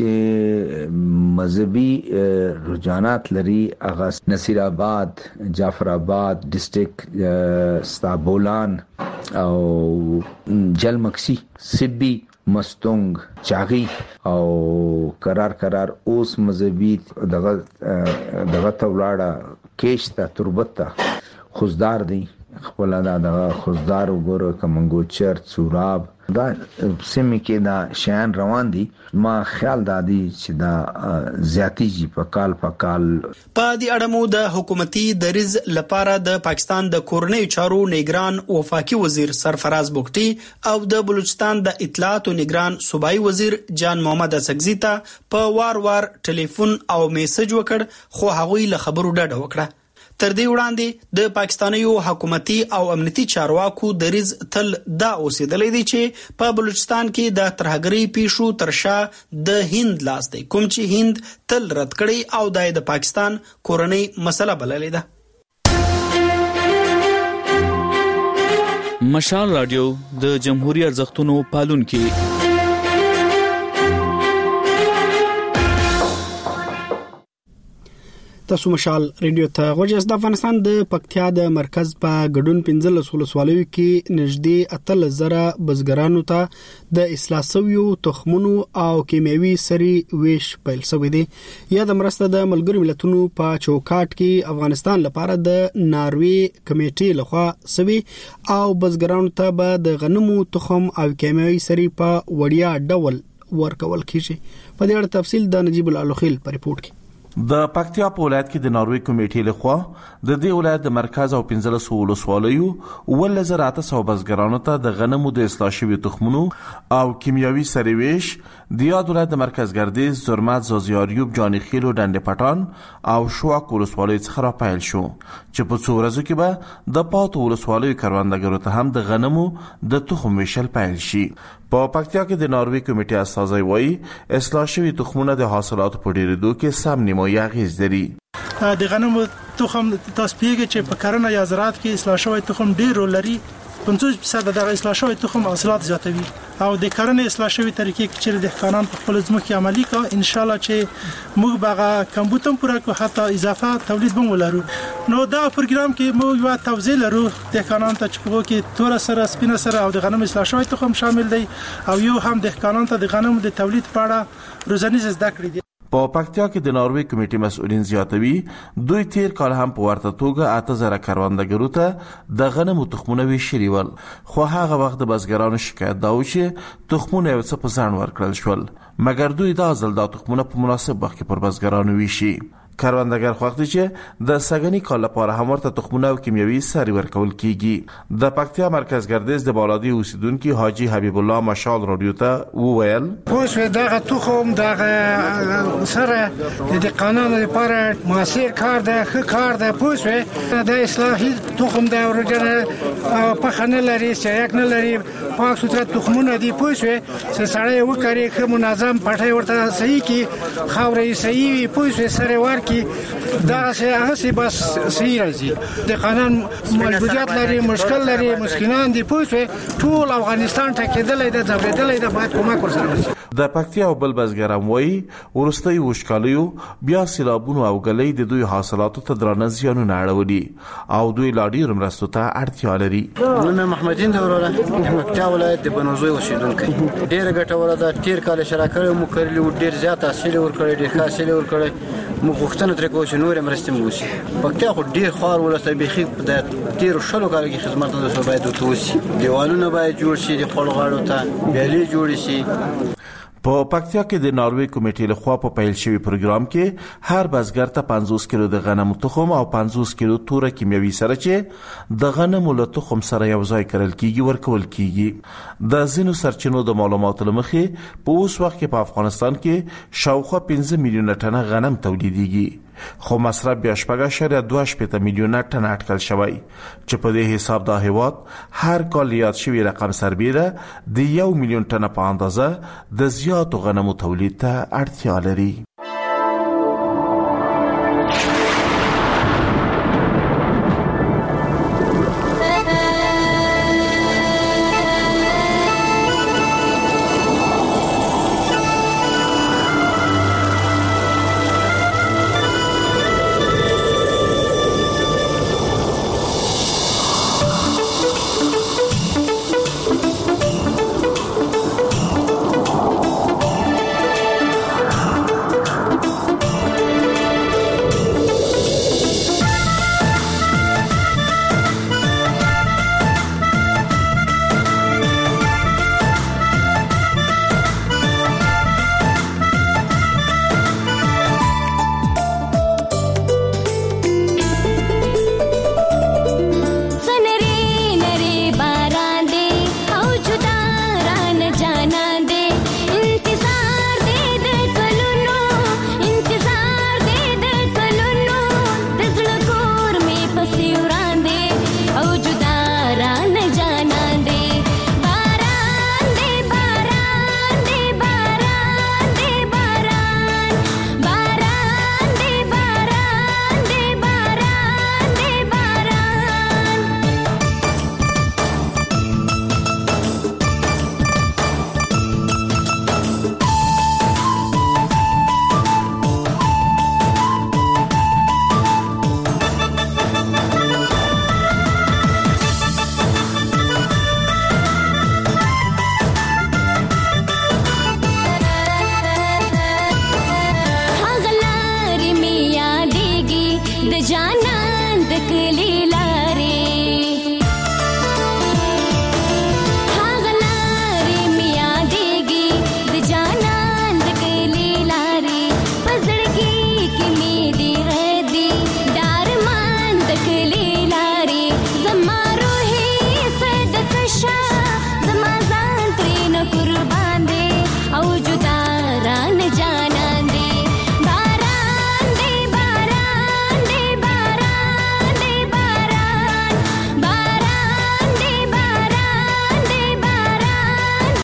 S18: چې مذهبي رجحانات لري هغه نصیر آباد، جعفر آباد ډیسټریکټ، ستابولان او جلمکسی، سبی، مستونگ، چاغي او قرار اوس مذهبي دغه تولاړه کېشته تربته خوزدار دی خپل دا خوزدار وګوره کمنګو چرچ سوراب دا سیمه کې دا شان روان دي. ما خیال دادی چې دا زیاتی په کال
S1: په دې اړه د حکومتي دریز لپاره د پاکستان د کورنۍ چارو نگران وفاقي وزیر سرفراز بوکټي او د بلوچستان د اطلاعات او نگران صوبایي وزیر جان محمد اسقزي ته په وار ټلیفون او میسج وکړ خو هغوی له خبرو ډډه وکړه. تر دې وړاندې د پاکستانیو حکومتي او امنیتي چارواکو دریز تل دا اوسېدلې دي چې په بلوچستان کې د ترهګرۍ پیښو ترشا د هند لاس دی کوم چې هند تل رد کړي او د پاکستان کورنۍ مسله بللې ده.
S19: مشال رادیو د جمهوریت ارزښتونو پالونکي.
S1: تاسو مشال ریډیو ته غوښه د افغانستان د پکتیا د مرکز په ګډون 15 ولسوالیو کې نږدې 8000 بزګرانو ته د اصلاح شویو تخمونو او کیمیاوي سري ویش پیل شوی دی. یا د مرسته د ملګرو ملتونو په چوکاټ کې افغانستان لپاره د ناروی کمیټې لخوا شوی او بزګرانو ته به د غنمو تخم او کیمیاوي سري په وړیا ډول ورکول کیږي. په دې اړه تفصیل د نجیب الالخیل په ریپورت کې.
S4: د پکتیا په ولایت کې د ناروی کمیټې لخوا د دې ولایت د مرکز او 15 ولسوالیو 1800 بزګرانو ته د غنمو د اصلاح شویو تخمونو او کیمیاوي سري ویش د یاد ولایت د مرکز ګردیز، زرمت، زازیاریوب، جانی خیل او ډنډ پټان او شواک ولسوالیو څخه را پیل شو چې په څو ورځو کې به د پاتو ولسوالیو کروندګرو ته هم د غنمو د تخم ویشل پیل شي. په پکتیا کې د ناروی کمیټې استازي وایي اصلاح شوی تخمونه د حاصلاتو په ډیرېدو کې سم نیمایي اغیز لري.
S5: د غنمو تخم تاسو پیږي چې په کرنه یا زراعت کې اصلاح شوی تخم ډیر رول لري. 50% د اصلاح شوی تخم حاصلات زیاتوي او د کرنې اصلاح شوی طریقې چې د دهقانان په خپل ځمکه عملی کا ان شاء الله چې موږ باغه کمبوتم پورا کو حتی اضافه تولید به ولرو. نو دا پروګرام کې موږ یو توزیع لرو دهقانان ته چې په کې تور سره سپینه سره او د غنم اصلاح شوی تخم شامل دی او یو هم دهقانان ته د غنم د تولید په اړه روزانه زده کړې دي.
S4: په پکتیا کې د ناروی کمیټې مسؤلین زیاتوي دوی تیر کال هم په ورته توګه 8000 کروندګرو ته د غنمو تخمونه ویشلي ول، خو هغه وخت د بزګرانو شکایت دا و چې تخمونه یو څه په ځان ورکړل شول، مګر دوی دا ځل دا تخمونه په مناسب وخت کې پر بزګرانو ویشي. کروندګر خوښ دي چې د سګنی کال لپاره هم ورته تخمونه او کیمیاوي سري ورکول کیږي. د پکتیا مرکز ګردیز د بالادی اوسیدونکو حاجی حبیب الله مشال رادیو ته وویل
S7: اوس دغه تخم دغه سره د قانون لپاره موثر کار ده، ښه کار ده. پوسوي د اصلاحي تخم د اورجنه په خنه لري، سیاق نه لري، پاک سوتره تخمونه دي. پوسوي چې سړی وکړي ښه منظم پټي ورته صحیح کی خاورې صحیح وي. پوسوي سره ورکی دا هغه بس صحیح راځي. د قانون مجبوریت لري، مشکل لري، مسکینان دي. پوسوي ټول افغانستان ته کېدلې د ځبرېدلې د باید کومک ورسره.
S4: د پکتیا او بل بزګران وایي ورستي وشکالیو بیا سیلابونو او غلې د دوی حاصلاتو ته درانه زیانونه اړولي او دوی لا ډیر مرستو ته اړتیا لري.
S21: نو محمدین دوره پکتیا ولایت د بنوزوی اوسیدونکو ډیر ګټوره ده. تیر کال شراکت مو کړلو، ډیر زیات حاصل ورکړی، ډیر حاصل ورکړی. مو غوښتنه ترې کوو چې نور مرستې مو وشي. پکتیا خو ډیر خوار ولسته بيخي د تیر شلو کال کې خدمت د صوبایت توسي، دیوالونه باید جوړ شي، د خلغاړو ته بیلي جوړ شي.
S4: په پکتیا کې د ناروی کمیټې لخوا په پیل شوی پروګرام کې هر بزګر ته 50 کیلو د غنمو تخم او 50 کیلو توره کیمیاوي سره چې د غنمو له تخم سره یو ځای کړل کیږي ورکول کیږي. د زینو سرچینو د معلوماتو لمخې په اوس وخت کې په افغانستان کې شاوخوا 15 میلیونه ټنه غنم تولیدېږي، خو مصرف بیا 2.2 میلیونه ټنه اټکل شوی چې په دې حساب دا هیواد هر کال یاد شوی رقم سربیره د 1 میلیون ټنه په اندازه د زیاتو غنمو تولید ته اړتیا لري.